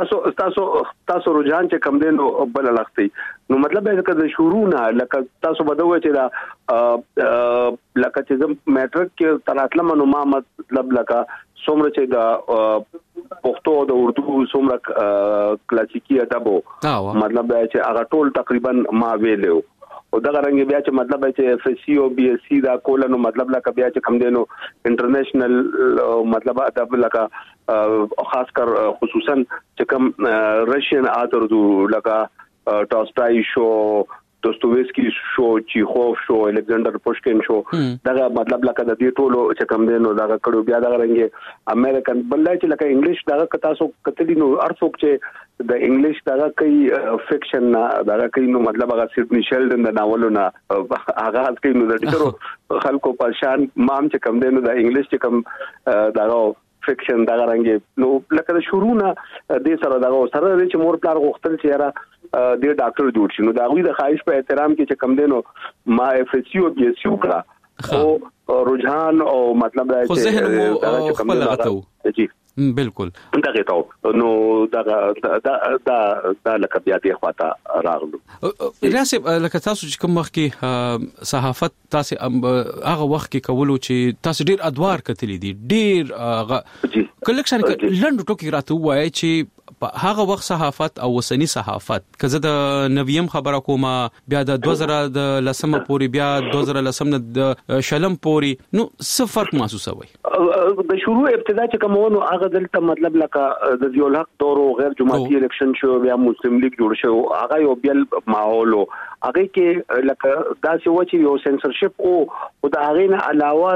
S22: تاسو رجحان چې کم دین بل لختي نو مطلب دا چې د شروع لکه تاسو بدوي چې دا لکه چې میټرک کې تراتله نو ما مطلب لکه څومره چې دا پښتو او د اردو څومره کلاسیکي ادب مطلب دا چې هغه ټول تقریبا ما ویلو او دا غرنګ بیا چې مطلب چې اف اس سی او بي اس سی دا کول نو مطلب لکه بیا چې کم دینو انټرنیشنل مطلب ادب لکه خاص کر خصوصا چې کم رشین آتر دو لکه ټالستای شو دوستويسکي شو چیخوف شو الکساندر پوشکین شو دا مطلب لکه د دې ټولو چې کم دینو دا کړو بیا دا غرنګ امریکن بلای چې لکه انګلیش دا کتاسو کتلی نو ارڅوک چې د انګلیش دا کوي فکشن دا کوي نو مطلب هغه سیډنی شیلډن د ناولونو هغه کوي نو د ډیرو خلکو په شان مام چې کم دینو د انګلیش چې کم دا فکشن دا غرنګ نو لکه شروع نه د سره دا سره چې مور پلار غوښتل چې یاره د ډاکټر جوړ شي نو دا غوي د خواهش په احترام کې چې کم دینو ما اف اس سی او بي اس سی وکړه او رجحان او مطلب دا چې
S24: کم دینو جی بالکل
S22: دغه ته نو دا لکه بیا دی خواته راغلو
S24: ریاست لکه تاسو چې کوم وخت کې صحافت تاسو هغه وخت کې کولو چې تاسو ډیر ادوار کتلی دي ډیر کلیکشن لنډ ټوکی راته وایي چې هغه وخت صحافت او وسنی صحافت کزه د نویم خبره کومه بیا د 2000 د لسمه پوری بیا 2010 د شلم پوری نو څه فرق محسوسوي
S22: د شروع ابتدا چې کومونو هغه دلته مطلب لکه د ضیاء الحق دور او غیر جماعتي الیکشن شو بیا مسلم لیگ جوړ شو هغه یو بل ماحول هغه کې لکه دا چې و چې یو سنسرشپ او د هغه نه علاوه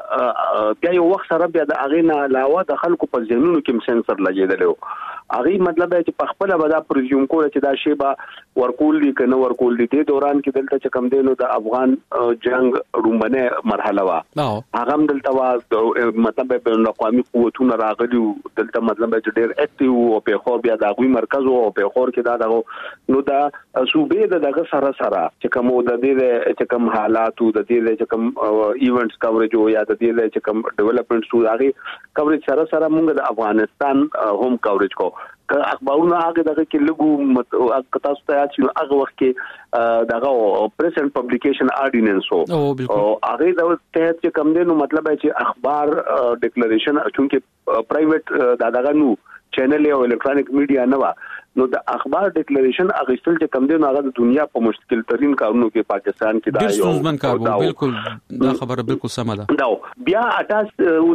S22: د بیا یو وخت سره بیا د هغه نه علاوه د خلکو په ذهنونو کې سنسر لګیدل هغه مطلب چې په خپل ودا پرزیوم کول چې دا شی به ورکول دي کنه ورکول دي د دوران کې دلته چې کم دینو د افغان جنگ رومبنه مرحله وا هغه دلته وا مطلب په اقوامي قوتونو راغلي دلته مطلب چې ډېر اکټیو او په خور بیا د غوي مرکز او په خور کې دا دغه نو دا صوبې دغه سره چې کوم د دې چې کوم حالات او د دې چې کوم ایونټس کورېج او یا د دې چې کوم ډیولپمنټس او هغه کورېج سره موږ د افغانستان هم کورېج کو اخبارونه هغه دغه کې لګو تاسو ته یاد شي هغه وخت کې دغه پریس اینڈ پبلیکیشن آرډیننس او هغه د تحت چې کم دي نو مطلب چې اخبار ډیکلریشن چونکه پرایویټ دغه نو چینل او الکترونیک میډیا نه وا نو د اخبار ډیکلریشن اغشتل چې کم دي نو هغه د دنیا په مشکل ترين کارونو کې پاکستان کې دا
S24: یو ډیر کار بالکل دا خبره بالکل سم ده
S22: دا بیا اتا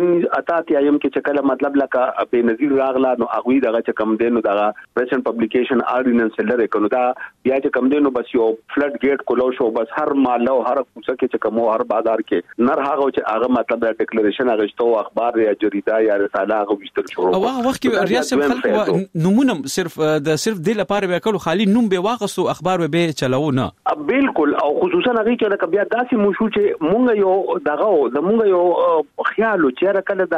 S22: ایم کې چې کله مطلب لکه به نظیر راغلا نو هغه دغه چې کم دي نو دا پریس اینڈ پبلیکیشن آرډیننس لري کنه دا بیا چې کم دي نو بس یو فلډ گیټ کولو شو بس هر مال او هر کوڅه کې چې کوم هر بازار کې نر هغه چې هغه مطلب د ډیکلریشن اغشتو اخبار یا جریده یا رساله هغه وشتل شروع
S24: او هغه وخت کې ریاست خلک نمونه صرف د صرف د لپاره وکړو خالي نوم به واغسو اخبار به چلاو نه
S22: بالکل او خصوصا هغه چې لکه بیا داسې موشو چې مونږ یو دغه مونږ یو خیال چې کله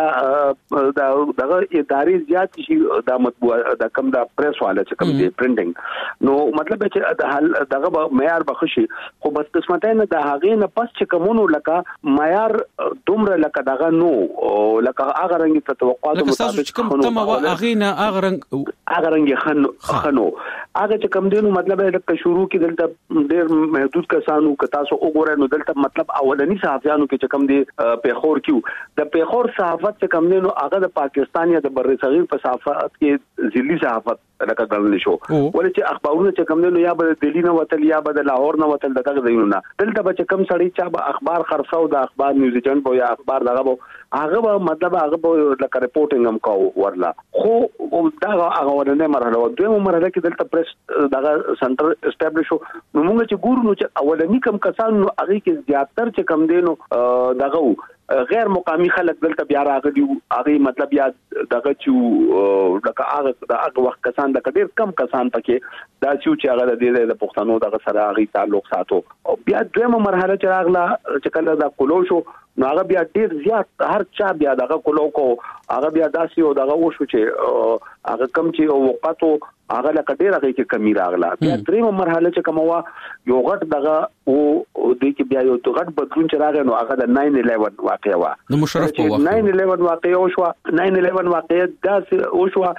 S22: دغه ادارې زیات شي د مطبوعه د کم د پریس والا چې کم دی پرینټینګ نو مطلب چې دغه معیار بخشي خو بس قسمت نه د هغه نه پس چې کومونو لکه معیار دومره لکه دغه نو لکه هغه رنګ ته توقعات
S24: مطابق کوم تم هغه نه هغه
S22: رنګ خنو هغه چې کم دینو مطلب د شروع کې دلته ډېر محدود کسانو که تاسو وګورئ نو دلته مطلب اولنی صحافیانو کې چې کم دي پیښور کیو د پیښور صحافت چې کم دینو هغه د پاکستان یا د بر صغیر په صحافت کې ځلی صحافت لکه ګڼل شو ولې چې اخبارونه چې کم دینو یا به دلی نه وتل یا به د لاهور نه وتل دغه ځایونه دلته به چې کم سړی چا به اخبار خرڅاو د اخبار نیوز ایجنټ بو یا اخبار دغه هغه مطلب هغه لکه ریپورټینګ هم کو ورلا خو دا هغه ورنه مرحله و دوه مرحله کې دلته پریس دغه سنټر اسټابلیش نو موږ چې ګورو چې اولنی کم کسان هغه کې زیاتر چې کم دینو دغه غیر مقامی خلک دلته بیا راغلي هغه مطلب یا دغه چې لکه هغه وخت کسان د ډېر کم کسان پکې دا چې هغه د پښتنو دغه سره هغه تعلق ساتو او بیا دویمه مرحله چې راغله چې کله دا کولو شو نو هغه بیا ډېر زیات هر چا بیا دغه کولو کو هغه بیا داسي او دغه وشو چې هغه کم چې وقتو هغه لکه ډېر هغه کې کمی راغله بیا دریمه مرحله چې کومه یو غټ دغه او د کې بیا یو غټ بدلون چې راغی نو هغه د 9/11 واقعا وا
S24: نو مشرف په وخت
S22: 9/11 واقعا او شو 9/11 واقعا داسې او شو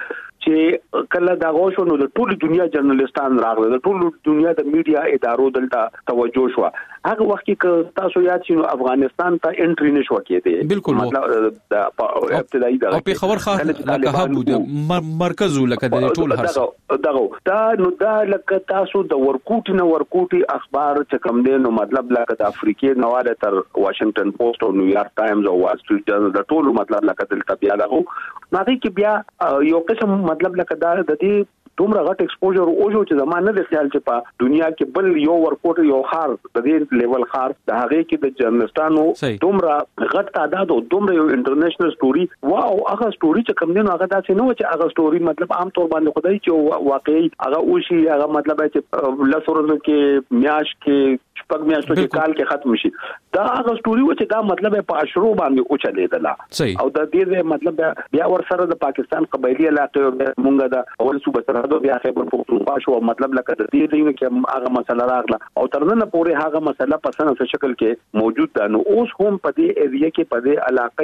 S22: چې کله دا غوښو نو د ټول دنیا جرنالستان راغله د ټول دنیا د میډیا ادارو دلته توجه شو هغه وخت کې تاسو یاد شئ نو افغانستان ته انټری نشو کېده
S24: بالکل
S22: مطلب د ابتدایي د
S24: او په خبر خاص لکه بود مرکز لکه د ټول هرڅ
S22: دغه دا نو دا لکه تاسو د ورکوټي اخبار چې کوم دی نو مطلب لکه د افریقې نواله تر واشنگټن پوسټ او نیویارک ټایمز او وال سټریټ جرنل د ټول مطلب لکه دلته بیا دغه ماږي کې بیا یو قسم مطلب لکه دا د دې دومره غټ ایکسپوژر او جو چې زمانه د خیال چې په دنیا کې بل یو ورکوټ یو خار د دې لیول خار د هغه کې د جرنالستانو دومره غټ تعداد او دومره یو انټرنیشنل سټوري واو هغه سټوري چې کوم دی نو هغه داسې نه و چې هغه سټوري مطلب عام طور باندې خدای چې واقعي هغه وشي هغه مطلب چې لسورونو کې میاش کې شپږ میاشتو کې کال کې ختم شي دا هغه سټوري و چې دا مطلب په اشرو باندې او چلیدله او د دې مطلب بیا ور سره د پاکستان قبایلی علاقې مونږه د اول صوبه سره بیا خیبر پختونخوا شو مطلب لکه د دې دی چې هغه مسله راغله او تر نن پورې هغه مسله په سنه شکل کې موجود ده نو اوس هم په دې ایریا کې په دې علاقه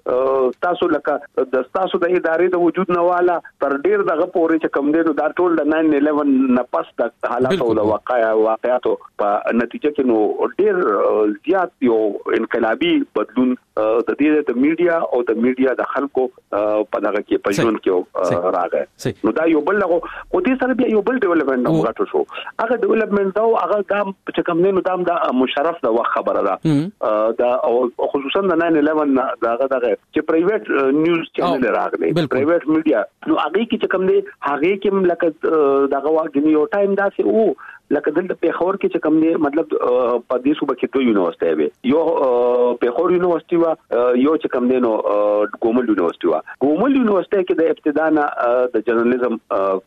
S22: کې تاسو لکه د تاسو د ادارې د وجود نه والا تر ډیر دغه پورې چې کم دی نو دا ټول د 9/11 نه پس د حالات او د واقعاتو په نتیجه کې نو ډیر زیات یو انقلابي بدلون د دې د میډیا او د میډیا د خلکو په دغه کې پېژون کې راغی نو دا یو بل لغه او دې سره بیا یو بل ډیولپمنٹ وغاټو شو هغه ډیولپمنٹ دا هغه د چې کوم نه نو د مشرف د وخت خبره ده دا او خصوصا د 9/11 دغه چې پرایویټ نیوز چینل راغلي پرایویټ میډیا نو هغه کې چې کوم نه هغه کې لکه دغه واګنی یو ټایم داسې او لکه دلته پیښور کې چې کوم دی مطلب په دې صوبه کې دوه یونیورسيټي وي یو پیښور یونیورسيټي وا یو چې کوم دی نو ګومل یونیورسيټي وا ګومل یونیورسيټي کې د ابتدا نه د جرنالیزم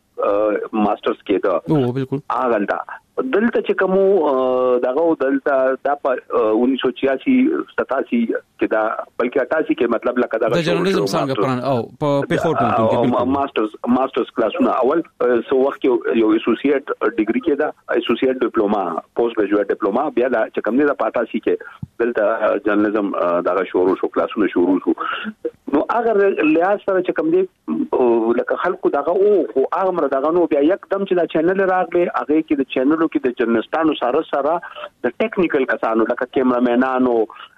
S22: ماسترز کې دا
S24: بالکل
S22: اغلدا دلته چې کوم دغه دلته د 1986 87 کې دا بلکې 88 کې مطلب لکه دا
S24: د جرنالیزم څنګه پران او په پیښور
S22: کې ماسترز کلاسونه اول سو وخت یو اسوسییټ ډیګري کې دا اسوسییټ ډیپلوما پوسټ ګریجویټ ډیپلوما بیا دا چې کوم دی د 88 کې دلته جرنالیزم دغه شروع شو کلاسونه شروع شو نو اگر لیاس سره چې کوم دی لکه خلکو دغه او خو هغه دغه نو بیا یکدم چې دا چینل راغلی هغه کې د چینلو کې د جرنالستانو سره د ټیکنیکل کسانو لکه کیمرامنانو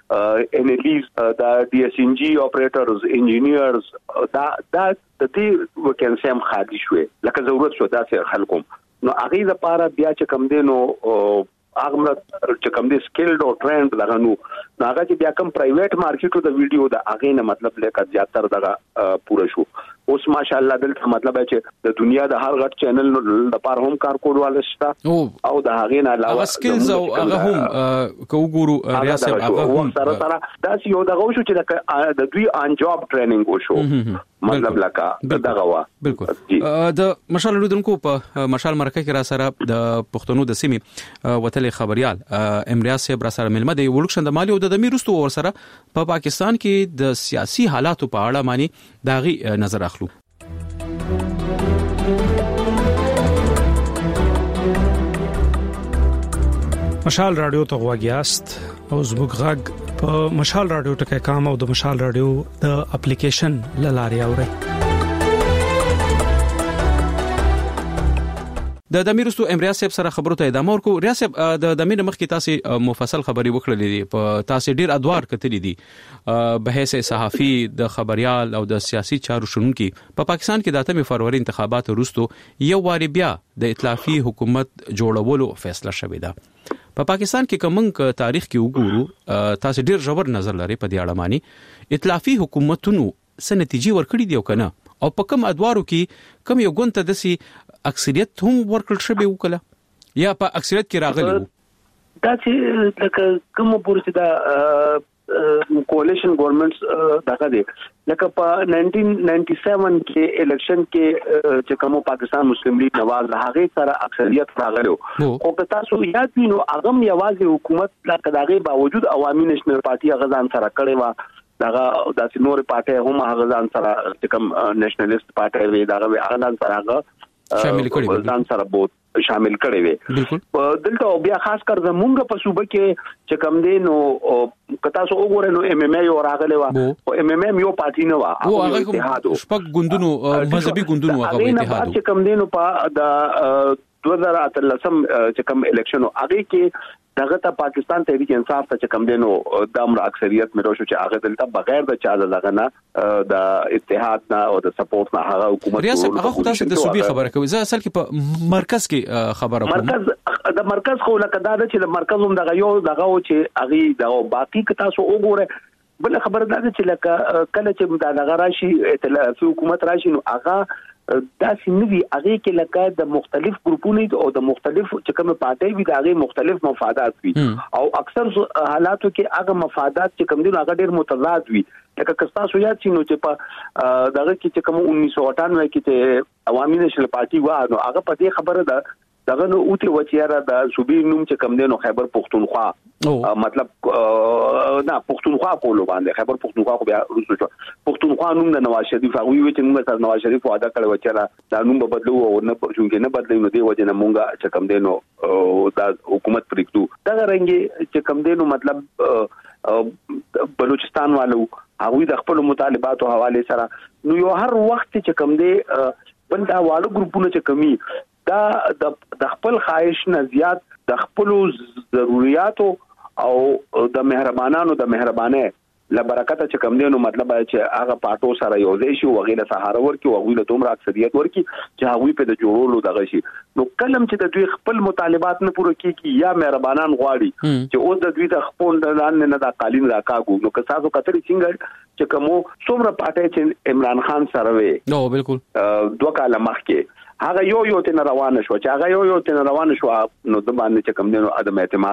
S22: انالیز د ډي اس ان جي اپریټرز انجینیرز دا د دې وکانسي هم خالي شوې لکه ضرورت شو داسې خلکو نو هغه لپاره بیا چې کوم دی نو هغه چې کوم دی سکیلډ او ټرینډ دغه نو هغه چې بیا کوم پرایویټ مارکیټو د ویډیو د هغه نه مطلب لکه زیاتره دغه پوره شو اوس ماشاءالله دلته مطلب چې د دنیا د هر غټ چینل لپاره هم کار کولواله شته او د هغه نه علاوه
S24: سکلز او هغه هم کوګورو ریاست هغه هم
S22: سره دا یو دغه شو چې د دوی ان جاب ټریننګ وشو مطلب لکه دغه وا
S24: بالکل د مشال لودونکو په مشال مرکه کې را سره د پښتنو د سیمې وتلې خبريال امریاس صاحب را سره ملمه دی ولکشن د مالی او د میرستو ور سره په پاکستان کې د سیاسي حالاتو په اړه معنی داغي نظر اخلو.
S2: مشال رادیو ته غواګیاست او زموږ غږ په مشال رادیو ټکي کام او د مشال رادیو د اپلیکیشن لاري اوري. د دمیرستو امریاس صاحب سره خبرو ته ادامه ورکو. ریاض صاحب د دمیر مخ کې تاسو مفصل خبري وکړلې دي په تاسو ډیر ادوار کتلې دي بحث صحافي د خبريال او د سیاسي چارو شونکي په پاکستان کې د 8 فروری انتخابات وروسته یو واری بیا د ائتلافي حکومت جوړولو فیصله شوې ده. په پاکستان کې کومنګ تاریخ کې وګورو تاسو ډیر ژور نظر لري په دې اړه معنی ائتلافي حکومتونو سنتیجې ورکړي دي او کنه او په کوم ادوارو کې کوم یو ګونته دسي اکثریت هم ورکړل شوی وکړه یا په اکثریت کې راغلی وو
S22: دا چې لکه کوم پورې دا کولیشن ګورنمنټس دغه دی لکه په 1997 کې الیکشن کې چې کوم پاکستان مسلم لیگ نواز هغه سره اکثریت راغلو او که تاسو یاد وینو هغه یوازې حکومت لکه دغه باوجود عوامي نېشنل پارټي هغه ځان سره کړی و دغه داسې نور پارټي هم هغه ځان سره کوم نېشنلیست پارټي وی دغه هغه ځان سره شامل کړي ځان سره بوت شامل کړي وي دلته بیا خاص کر زمونږ په صوبه کې چې کوم دی نو کتا سو وګورئ نو ام ام ای راغلی و او ام ام ای یو پارټي نه و هغه اتحاد
S24: شپږ ګوندونو مذهبي ګوندونو هغه اتحاد
S22: چې کوم دی نو په د 2013 چې کوم الیکشن هغه کې دغه ته پاکستان تحریک انصاف ته کوم دینو د امر اکثریت مې روشو چې هغه دلته بغیر د چا دغه نه د اتحاد نه او د سپورټ نه هغه حکومت
S24: ریاست هغه خو تاسو د صوبې خبره کوي زه اصل کې په مرکز کې خبره کوم
S22: مرکز خو لکه دا چې د مرکز هم دغه یو دغه چې هغه د باقي که تاسو وګوره بل خبره ده چې لکه کله چې دغه راشي ائتلافي حکومت راشي نو هغه دا سیموي هغه کې لکه د مختلف ګروپونو او د مختلف چې کوم پارټي وي دا هغه مختلف مفادات وي او اکثر حالاتو کې هغه مفادات چې کوم دي هغه ډېر متضاد وي لکه کستا سو یاد شي نو چې په دغه کې چې کوم 1998 کې ته عوامي نېشنل پارټي و نو هغه په دې خبره ده دغه نو اوته وچیاره د صوبې نوم چې کوم دی نو خیبر پختونخوا مطلب نه پختونخوا په لو باندې خیبر پختونخوا خو بیا روسو پختونخوا نوم د نواز شریف هغه وی چې موږ سره نواز شریف وعده کړو وچیاره دا نوم به بدلو او نه پښونګې نه بدلې نو دی وجه نه موږ چې کوم دی نو د حکومت پریکټو دا رنګي چې کوم دی نو مطلب بلوچستان والو هغه د خپل مطالباتو حواله سره نو یو هر وخت چې کوم دی بندا والو ګروپونه چې کمی دا د خپل خواهش نه زیات د خپل ضرورتو او د مهربانانو د مهربانه لبرکته چې کم دی نو مطلب چې هغه پاټو سره یو ځای شي وغیله سهار ورکی وغیله دومره اکثریت ورکی چې هغه په د جوړولو دغه شي نو کلم چې د دوی خپل مطالبات نه پوره کیږي یا مهربانان غواړي چې اوس د دوی د خپل نه د قالین راکاګو نو که تاسو کتري څنګه چې کومو څومره پاټي چې عمران خان سره وي
S24: نو بالکل
S22: دوه کاله مخکې هغه یو تن روانه شو چې هغه یو تن روانه شو نو د باندې چې کوم دی نو عدم اعتماد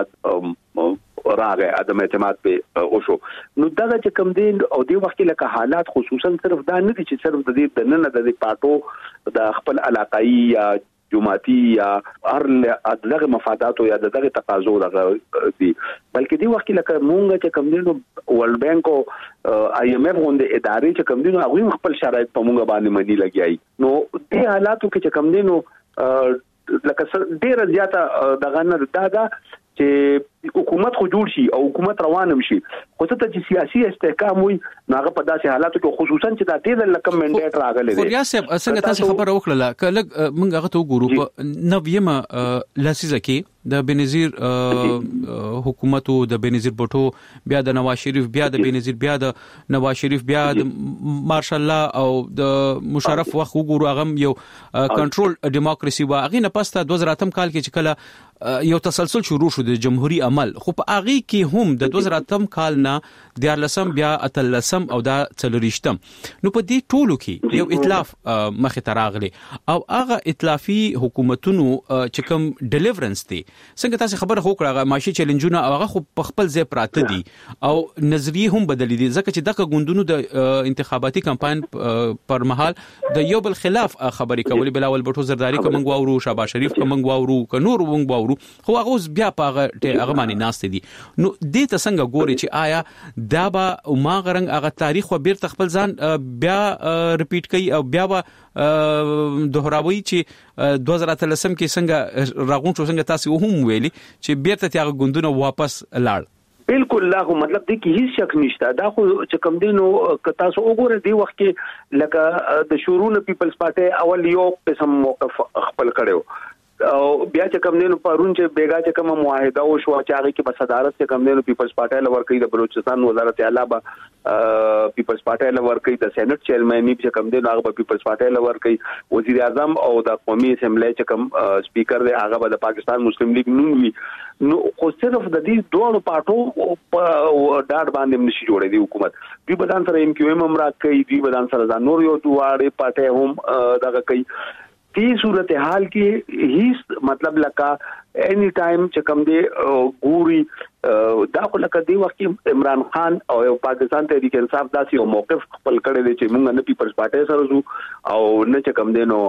S22: راغی عدم اعتماد په او شو نو دا چې کوم دی او دی وخت لکه حالات خصوصا صرف دا نه دي چې صرف د دې نه د پاټو د خپل علاقائی یا جماعتي یا هر دغه مفادات او یا دغه تقاضو دغه دي بلکې دی وخت لکه مونږ چې کوم دی نو ورلد بانک او آی ایم اف غونډه ادارې چې کوم دی نو هغه خپل شرایط په مونږ باندې منی لګیای نو دې حالاتو کې چې کوم دی نو لکه ډیر زیاته دغه نه دا چې حکومت خو جوړ شي او حکومت روانم شي خو ته چې سیاسي استحکام وي ناغه په داسې حالاتو کې خصوصا چې د دې لکه منډیټ راغلی دی
S24: ریاض صاحب څنګه تاسو خبره وکړه کله موږ هغه ته وګورو په نویمه لسیزه کې د بنظیر حکومت او د بنظیر بوټو بیا د نواز شریف بیا د بنظیر بیا د نواز شریف بیا د مارشال الله او د مشرف وخت وګورو هغه یو کنټرول دیموکراسي وا هغه نه پسته 2008 کال کې چې کله یو تسلسل شروع شو د جمهوریت
S2: عمل خو په اغي کې هم د 2008 کال نه د لسم بیا اتلسم او دا څلورشتم نو په دې ټولو کې یو ائتلاف مخه تراغلي او هغه ائتلافي حکومتونو چې کوم ډیلیورنس دي څنګه تاسو خبره خو کړه ماشي چیلنجونه هغه خو په خپل ځای پراته دي او نظریه هم بدلې دي ځکه چې دغه ګوندونو د انتخاباتي کمپاین پر مهال د یو بل خلاف خبرې کولې بلاول بټو زرداری کوم غواورو شاباش شریف کوم غواورو کنور ونګ غواورو خو هغه بیا په هغه باندې ناست دي نو دې ته څنګه ګوري چې آیا دا به ما غرنګ هغه تاریخ و بیرته خپل ځان بیا ریپیټ کوي او بیا به دوهراوي چې 2013 کې څنګه راغون شو څنګه تاسو هم ویلي چې بیرته هغه ګوندونه واپس لاړ
S22: بالکل لا خو مطلب دی کې هیڅ شک نشته دا خو چې کوم دینو کتا سو وګوره دی وخت کې لکه د شورونه پیپلز پارټي اول یو قسم موقف خپل کړو او بیا چې کوم دینو پرون چې بیګا چې کوم معاهده او شو چې هغه کې صدارت چې کوم دینو پیپلز پارټي لور کوي د بلوچستان وزارت اعلی به پیپلز پارټي لور کوي د سېنات چیرمن چې کوم دینو هغه پیپلز پارټي لور کوي وزیر اعظم او د قومي اسمبلی چې کوم سپیکر دی هغه به د پاکستان مسلم لیگ نون وی نو خو صرف د دې دوه پارټو په ډاډ باندې نشي جوړې دی حکومت دوی بدان سره MQM هم راکړي دوی بدان سره نور یو دواړه پارټي هم دغه کوي دې صورتحال کې هیڅ مطلب لکه اني ټایم چې کوم دی ګوري دا خو لکه دی وخت عمران خان او پاکستان تحریک انصاف داسې یو موقف خپل کړی دی چې موږ نه پیپلز پارټي سره زو او نه چې کوم دی نو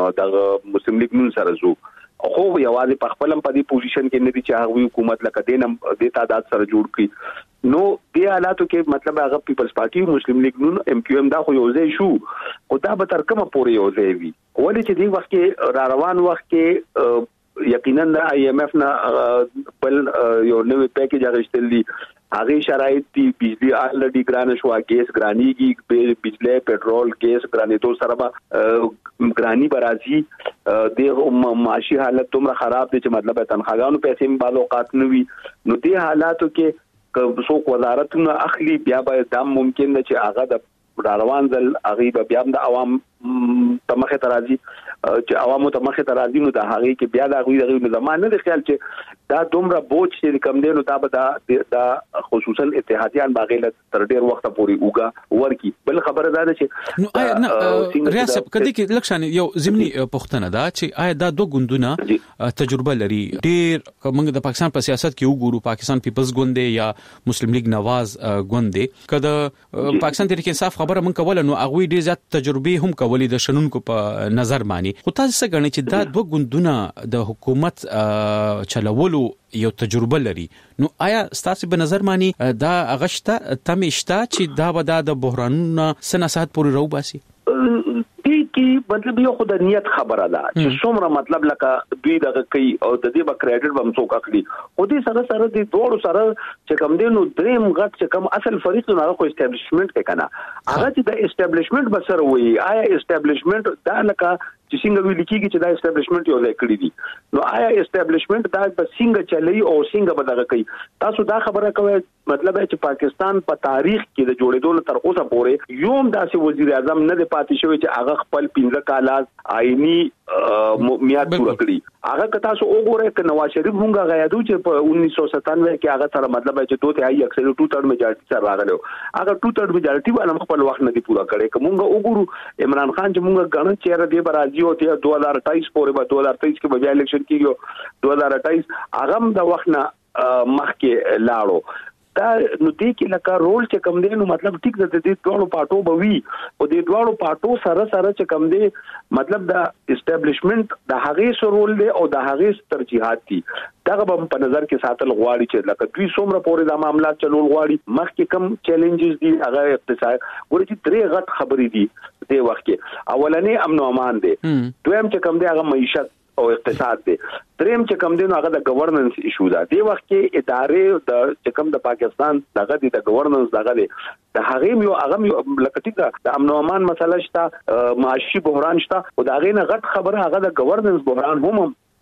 S22: د مسلم لیگ نون سره زو خو یوازې په خپلم په دې پوزیشن کې نه دي چې هغه حکومت لکه دینم د تعداد سره جوړ کړي نو دې حالاتو کې مطلب هغه پیپلز پارټي مسلم لیگ نون MQM دا خو یو ځای شو خو دا به تر کومه پورې یو ځای وي ولې چې دې وخت کې را روان وخت کې یقینا د IMF نه بل یو نوې پیکیج اغشتل دي هغه شرایط دي بجلی الریډي ګرانه شو ګیس ګرانیږي بجلی پټرول ګیس ګرانې تو سره به ګرانی برازي د معاشي حالت دومره خراب دي چې مطلب تنخواګانو پیسې هم بعض اوقات نه وي نو دې حالاتو کې څوک وزارتونه اخلي بیا به دا ممکن ده چې هغه د روان ځل هغه بیا د عوام تمخه ترازی چې عوامو تمخه ترازی نو د هغه کې بیا د هغه د زمانه د خیال چې دا دومره بوج چې کم دی نو دا خصوصا اتحادیان باغله تر ډیر وخت پورې اوګه ورکی بل خبره ده چې
S2: نو آیا ریاست کدی کې لکشان یو زمینی پښتنه ده چې آیا دا دوه ګوندونه تجربه لري ډیر موږ د پاکستان په سیاست کې وګورو پاکستان پیپلز ګوند یا مسلم لیگ نواز ګوند کده پاکستان تحریک انصاف خبره مونږ کوله نو هغه ډیر زیات تجربه هم کولې د شنونکو په نظر باندې خو تاسو څه غواړئ چې دا دوه ګوندونه د حکومت چلولو یو تجربه لري نو آیا ستاسو په نظر باندې دا اغشته تمشته چې دا به د بحرانونو سناسات پورې راو باسي
S22: کې مطلب یو خدای نیت خبره ده چې څومره مطلب لکه دوی دغه کوي او د دې به کریډټ بم څوک اخلي خو دې سره د دوړو سره چې کوم دي نو دریم غټ چې کوم اصل فریق نه راکو اسټابلیشمنت کې کنه هغه چې د اسټابلیشمنت بسر وي آیا اسټابلیشمنت دا لکه چې څنګه ویل کیږي چې دا اسټابلیشمنت یو ځای کړی دي نو آیا اسټابلیشمنت دا به څنګه چلی او څنګه به دغه کوي تاسو دا خبره کوئ مطلب چې پاکستان په تاریخ کې د جوړېدو تر اوسه پورې یوم داسې وزیر اعظم نه دی پاتې شوی چې هغه خپل 15 کاله آئینی میاد پوره کړی هغه که تاسو وګورئ ک نواز شریف مونږه غیادو چې په 1997 کې هغه سره مطلب چې دوه تهایی اکثر 2/3 میجارټي سره راغلو هغه 2/3 میجارټي باندې خپل وخت نه دی پوره کړی ک مونږه وګورو عمران خان چې مونږه غن چیرې دی برازي او 2028 پورې به 2023 کې به الیکشن کیږي 2028 هغه د وخت نه مخکې لاړو دا نو دې کې لکه رول چې کم دی نو مطلب ټیک د دې دوه پارټو بوي او دې دوه پارټو سره چې کم دی مطلب د اسټابلیشمنت د هغه سره رول دی او د هغه ترجیحات دي دا به په نظر کې ساتل غواړي چې لکه دوی څومره پورې د معاملات چلول غواړي مخکې کم چیلنجز دي هغه اقتصاد ګوري چې درې غټ خبرې دي دې وخت کې اولنې امن او امان دي دویم چې کم دی هغه معیشت او اقتصاد دی دریم چې کم دی نو هغه د گورننس ایشو ده دی وخت کې ادارې د چې کم د پاکستان دغه د گورننس دغه دی د هغه یو لکه ټیک د امن او امان مسله شته معاشي بحران شته او دا غینه غټ خبره هغه د گورننس بحران هم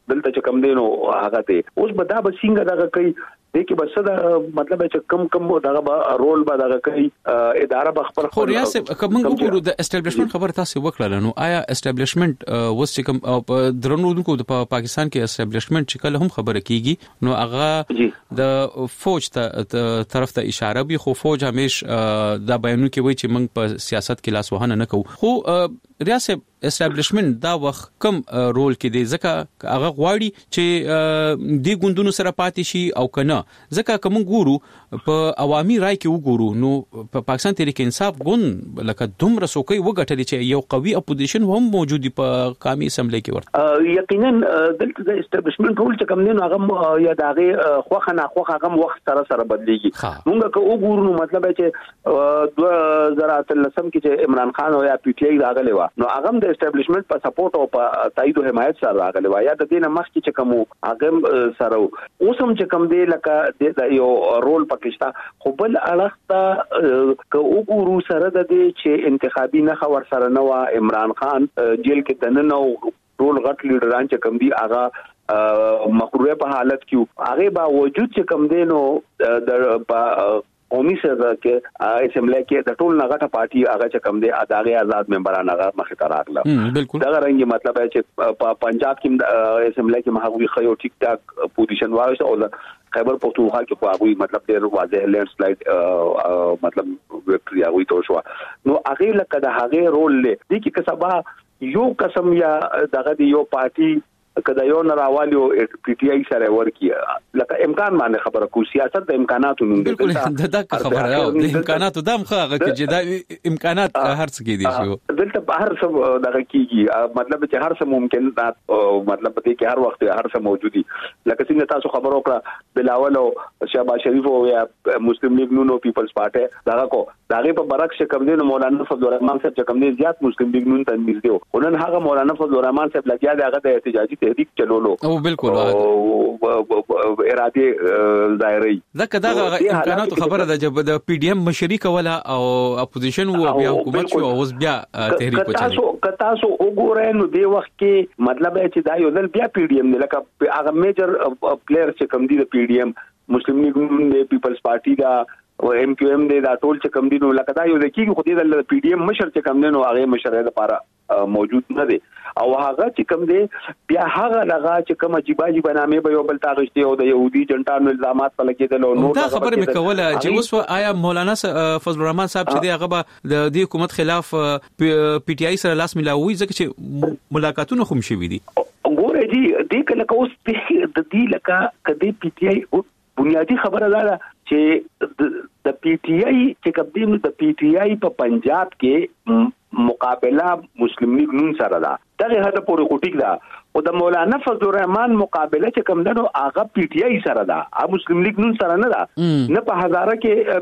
S22: دلته چې کم دینو هغه ته اوس به دا به څنګه دغه کوي د کې بس دا مطلب چې کم دغه رول به دغه کوي اداره به خپل
S2: خو ریاست کوم ګورو د اسټابلیشمنت خبر تاسو وکړه نو آیا اسټابلیشمنت وس چې کوم درنونکو د پاکستان کې اسټابلیشمنت چې کله هم خبره کیږي نو هغه د فوج ته طرف ته اشاره وي خو فوج همیشه دا بیانونه کوي چې موږ په سیاست کې لاس وهنه نه کوو خو ریاست اسټابلیشمنت دا وخت کم رول کې دی ځکه هغه غواړي چې د ګوندونو سره پاتې شي او کنه ځکه کوم ګورو په عوامي رائے کې وګورو نو په پاکستان تحریک انصاف ګوند لکه دومره سوکي وګټل چې یو قوي اپوزیشن هم موجودي په قومي اسمبلی کې ورته
S22: یقینا دلته د اسټابلیشمنت رول چې کوم دی نو هغه یا دغه خوخه نه خوخه هغه وخت سره بدليږي موږ که وګورو نو مطلب چې 2013 کې چې عمران خان او یا پی ټی آی راغلی و نو هغه د اسټابلیشمنت په سپورټ او په تایید او حمایت سره راغلی و یا د دې نه مخکې چې کوم هغه سره اوس هم چې کوم دی لکه د یو رول پاکستان خو بل اړخته که وګورو سره د دې چې انتخابي نه خبر سره نو عمران خان جیل کې دننه ټول غټ لیډران چې کوم دی هغه مخروبه په حالت کې هغه باوجود چې کوم دی نو د قومي سره کې اسمبلی کې د ټول نغټه پارټي هغه چې کم دي اداري آزاد ممبران هغه مخې ته راغله دا رنګي مطلب ہے چې په پنجاب کې اسمبلی کې مهاوی خيو ټیک ټاک پوزیشن وایي او خیبر پختونخوا کې خو هغه مطلب ډېر واضح لینډ سلایډ مطلب وکټري هغه تو شو نو هغه لکه د هغه رول لې دي کې کسبه یو قسم یا دغه یو پارټي کدا یو نراوالیو پی ټی آی سره ورکی لکه امکان باندې خبره کو سیاست د امکاناتو نوم
S2: بالکل دا خبره د امکاناتو دم خو چې دا امکانات هر څه کې دي شو
S22: دلته هر څه دغه کیږي مطلب چې هر څه ممکن مطلب دې کې هر وخت هر څه موجودي لکه څنګه تاسو خبرو کړه بلاول او شهباز شریف او یا مسلم لیگ نون او پیپلز پارټي دغه په برعکس کوم دي مولانا فضل الرحمن صاحب چې کوم دي زیات مسلم لیگ نون ته نږدې ونن هغه مولانا فضل الرحمن صاحب لګیا دی هغه د احتجاجي تحریک چلولو
S2: او بالکل
S22: اراده ظاهري
S2: دا امکانات خبره ده چې د پی ډی ایم مشرک ولا او اپوزیشن او بیا حکومت شو او بیا تحریک وچلي
S22: تاسو وګورئ نو دی وخت کې مطلب چې دا یو ځل بیا پی ډی ایم نه لکه هغه میجر پلیئر چې کوم دي د پی ډی ایم مسلم لیگ د پیپلز پارټي دا او ام کیو ام د ټول چې کم دي نو لکه دا یو ځکه خو دې د پی ډی ایم مشر چې کم دي نو هغه مشر لپاره موجود نه دي او هغه چې کم دي بیا هغه لغه چې کوم عجیباجی بنامه به یو بل تاغشتي او د يهودي جنټانو الزامات په لګیدل او نور
S2: دا خبره مې کوله چې اوس آیا مولانا فضل الرحمن صاحب چې هغه د دې حکومت خلاف پی ټی آی سره لاس ملاوي ځکه چې ملاقاتونه هم شوي دي
S22: ګوره دي د کله کوس د دې لکه کدي پی ټی آی بنیادی خبره ده چې د پی ټی آی چې کوم د پی ټی آی په پنجاب کې مقابله مسلم لیگ نون سره ده دغه هدا پورې کوټیک ده او د مولانا فضل الرحمن مقابله چې کوم ده نو هغه پی ټی آی سره ده ا مسلم لیگ نون سره نه ده نه په هزاره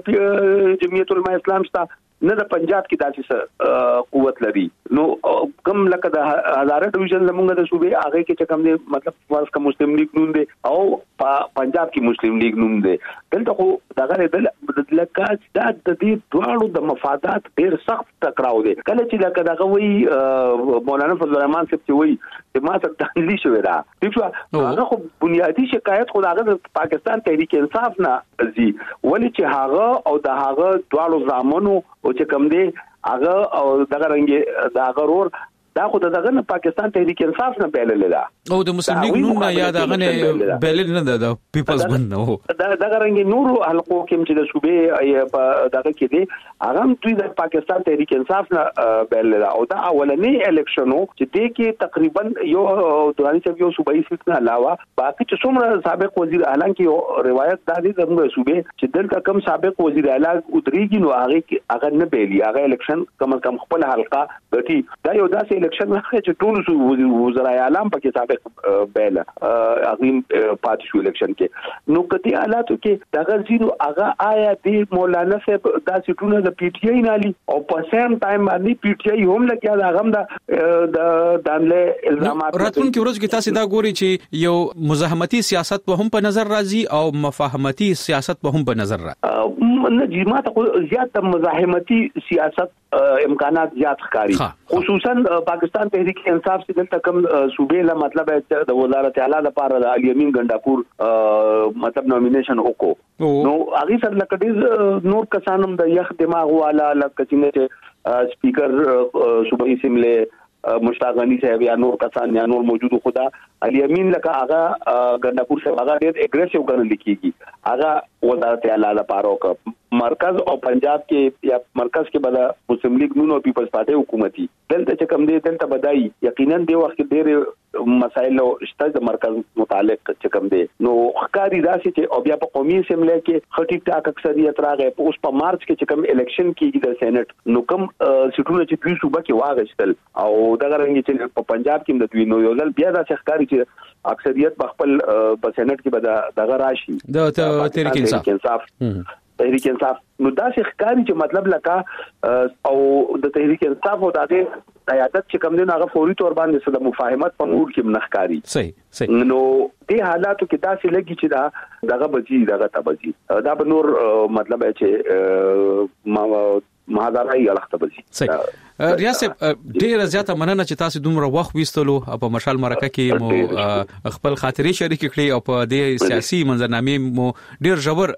S22: کې جمعیت العلماء اسلام شته نه د پنجاب کې داسې قوت لري نو کم لکه د هزاره ډیویژن زمونږ د صوبې هغه کې چې کوم دي مطلب فرض کا مسلم لیگ نون دي او پنجاب کې مسلم لیگ نون دي دلته خو دغه لکه دا د دې دواړو د مفادات ډېر سخت ټکراو دي کله چې لکه دغه وی مولانا فضل الرحمن صاحب چې وی چې ما ته تحلیل شوی دا هغه خو بنیادی شکایت خو دغه پاکستان تحریک انصاف نه زی ولی چې هغه او د هغه دواړو ځامنو او چې کوم دی هغه او دغه رنګ د هغه رور دا خو دغه نه پاکستان تحریک انصاف نه بیلل ده
S2: او د مسلم لیگ نون نه یاد هغه نه بیلل نه ده پیپلز ګوند نو
S22: دغه رنګ نور حلقو کې چې د صوبې په دغه کې دي هغه دوی د پاکستان تحریک انصاف نه بیلل ده او دا اولنی الیکشنو چې د کې تقریبا یو دوراني چې یو صوبایي سیټ نه علاوه باقي چې څومره سابق وزیر اعلی کې یو روایت دا دي زموږ صوبې چې دلته کم سابق وزیر اعلی ودريږي نو هغه نه بیلی هغه الیکشن کم خپل حلقه غټي دا یو داسې الیکشن راځي چې ټول وزرای اعلان پکې سابق بیل اغیم پاتې شو الیکشن کې نو کتي حالاتو کې دغه زیرو هغه آیا دی مولانا صاحب دا سټونه د پی ټی آی نالي او په سیم ټایم باندې پی ټی آی هم لګیا دا غم د دانله الزامات
S2: راتون کې ورځ کې تاسو دا ګوري چې یو مزاحمتي سیاست په هم په نظر راځي او مفاهمتي سیاست په هم په نظر راځي
S22: نه جماعت زیات مزاحمتي سیاست امکانات زیات ښکاری خصوصا پاکستان تحریک انصاف چې دلته کوم صوبې له مطلب د وزارت اعلی لپاره د الیمین ګنداپور مطلب نومینیشن وکړو نو هغه سره لکه نور کسانم د یخ دماغ والا لکه چې سپیکر صوبایي اسمبلی مشتاق غنی صاحب یا نور کسان یا نور موجود خدا الیمین لکه هغه ګنداپور صاحب هغه ډېر اګریسیو ګڼل کیږي هغه وزارت اعلی لپاره وکړو مرکز او پنجاب کې یا مرکز کې بل مسلم لیگ نون او پیپلز پارټي حکومتي دلته چې کوم دي دلته بدای یقینا دی وخت ډېر مسایل شته د مرکز متعلق چې کوم دي نو ښکاری راشي چې او بیا په قومي اسمبلی کې خټی ټاک اکثریت راغی په اوس په مارچ کې چې کوم الیکشن کېږي د سېنات نو کوم سټونه چې دوی صوبه کې واغښتل او دغه رنګ چې په پنجاب کې د دوی نو یو ځل بیا د ښکاری چې اکثریت خپل په سېنات کې به دغه راشي
S2: د تحریک انصاف
S22: تحریک انصاف نو دا ښکاری چې مطلب لکه او د تحریک انصاف او د قیادت چې کوم دي هغه فوري تور باندې سره مفاهمت په موډ کې منخکاری
S2: صحیح
S22: نو دې حالاتو کې داسې لګي چې دغه بچي دغه تبجي دا به نور مطلب چې مهادارای الخته بچي
S2: ریاست ډیره زیاته مننه چې تاسو دومره وخت وستلو په مشال مرکه کې مو خپل خاطرې شریک کړې او په دې سیاسي منظرنامې مو ډیر ژور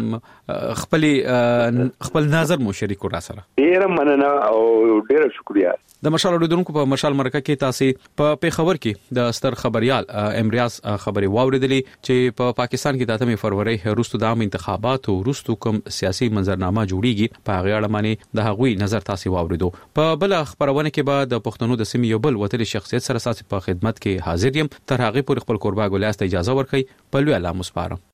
S2: خپل نظر مو شریک را سره
S22: ډیره مننه او ډیره شکریا
S2: د مشال اوریدونکو په مشال مرکه کې تاسو په پیښور کې د ستر خبريال امریاس خبري واوریدلې چې په پاکستان کې د 8 فروری وروسته د عام انتخاباتو وروسته کوم سیاسي منظرنامه جوړیږي په هغه اړه باندې د هغوی نظر تاسو واوریدو په بل خبرونه کې به د پښتنو د سیمې یو بل وتلي شخصیت سره ساسي په خدمت کې حاضر یم تر هغه پورې خپل قربا ګولاست اجازه ورکړي په لوی الله مسپارم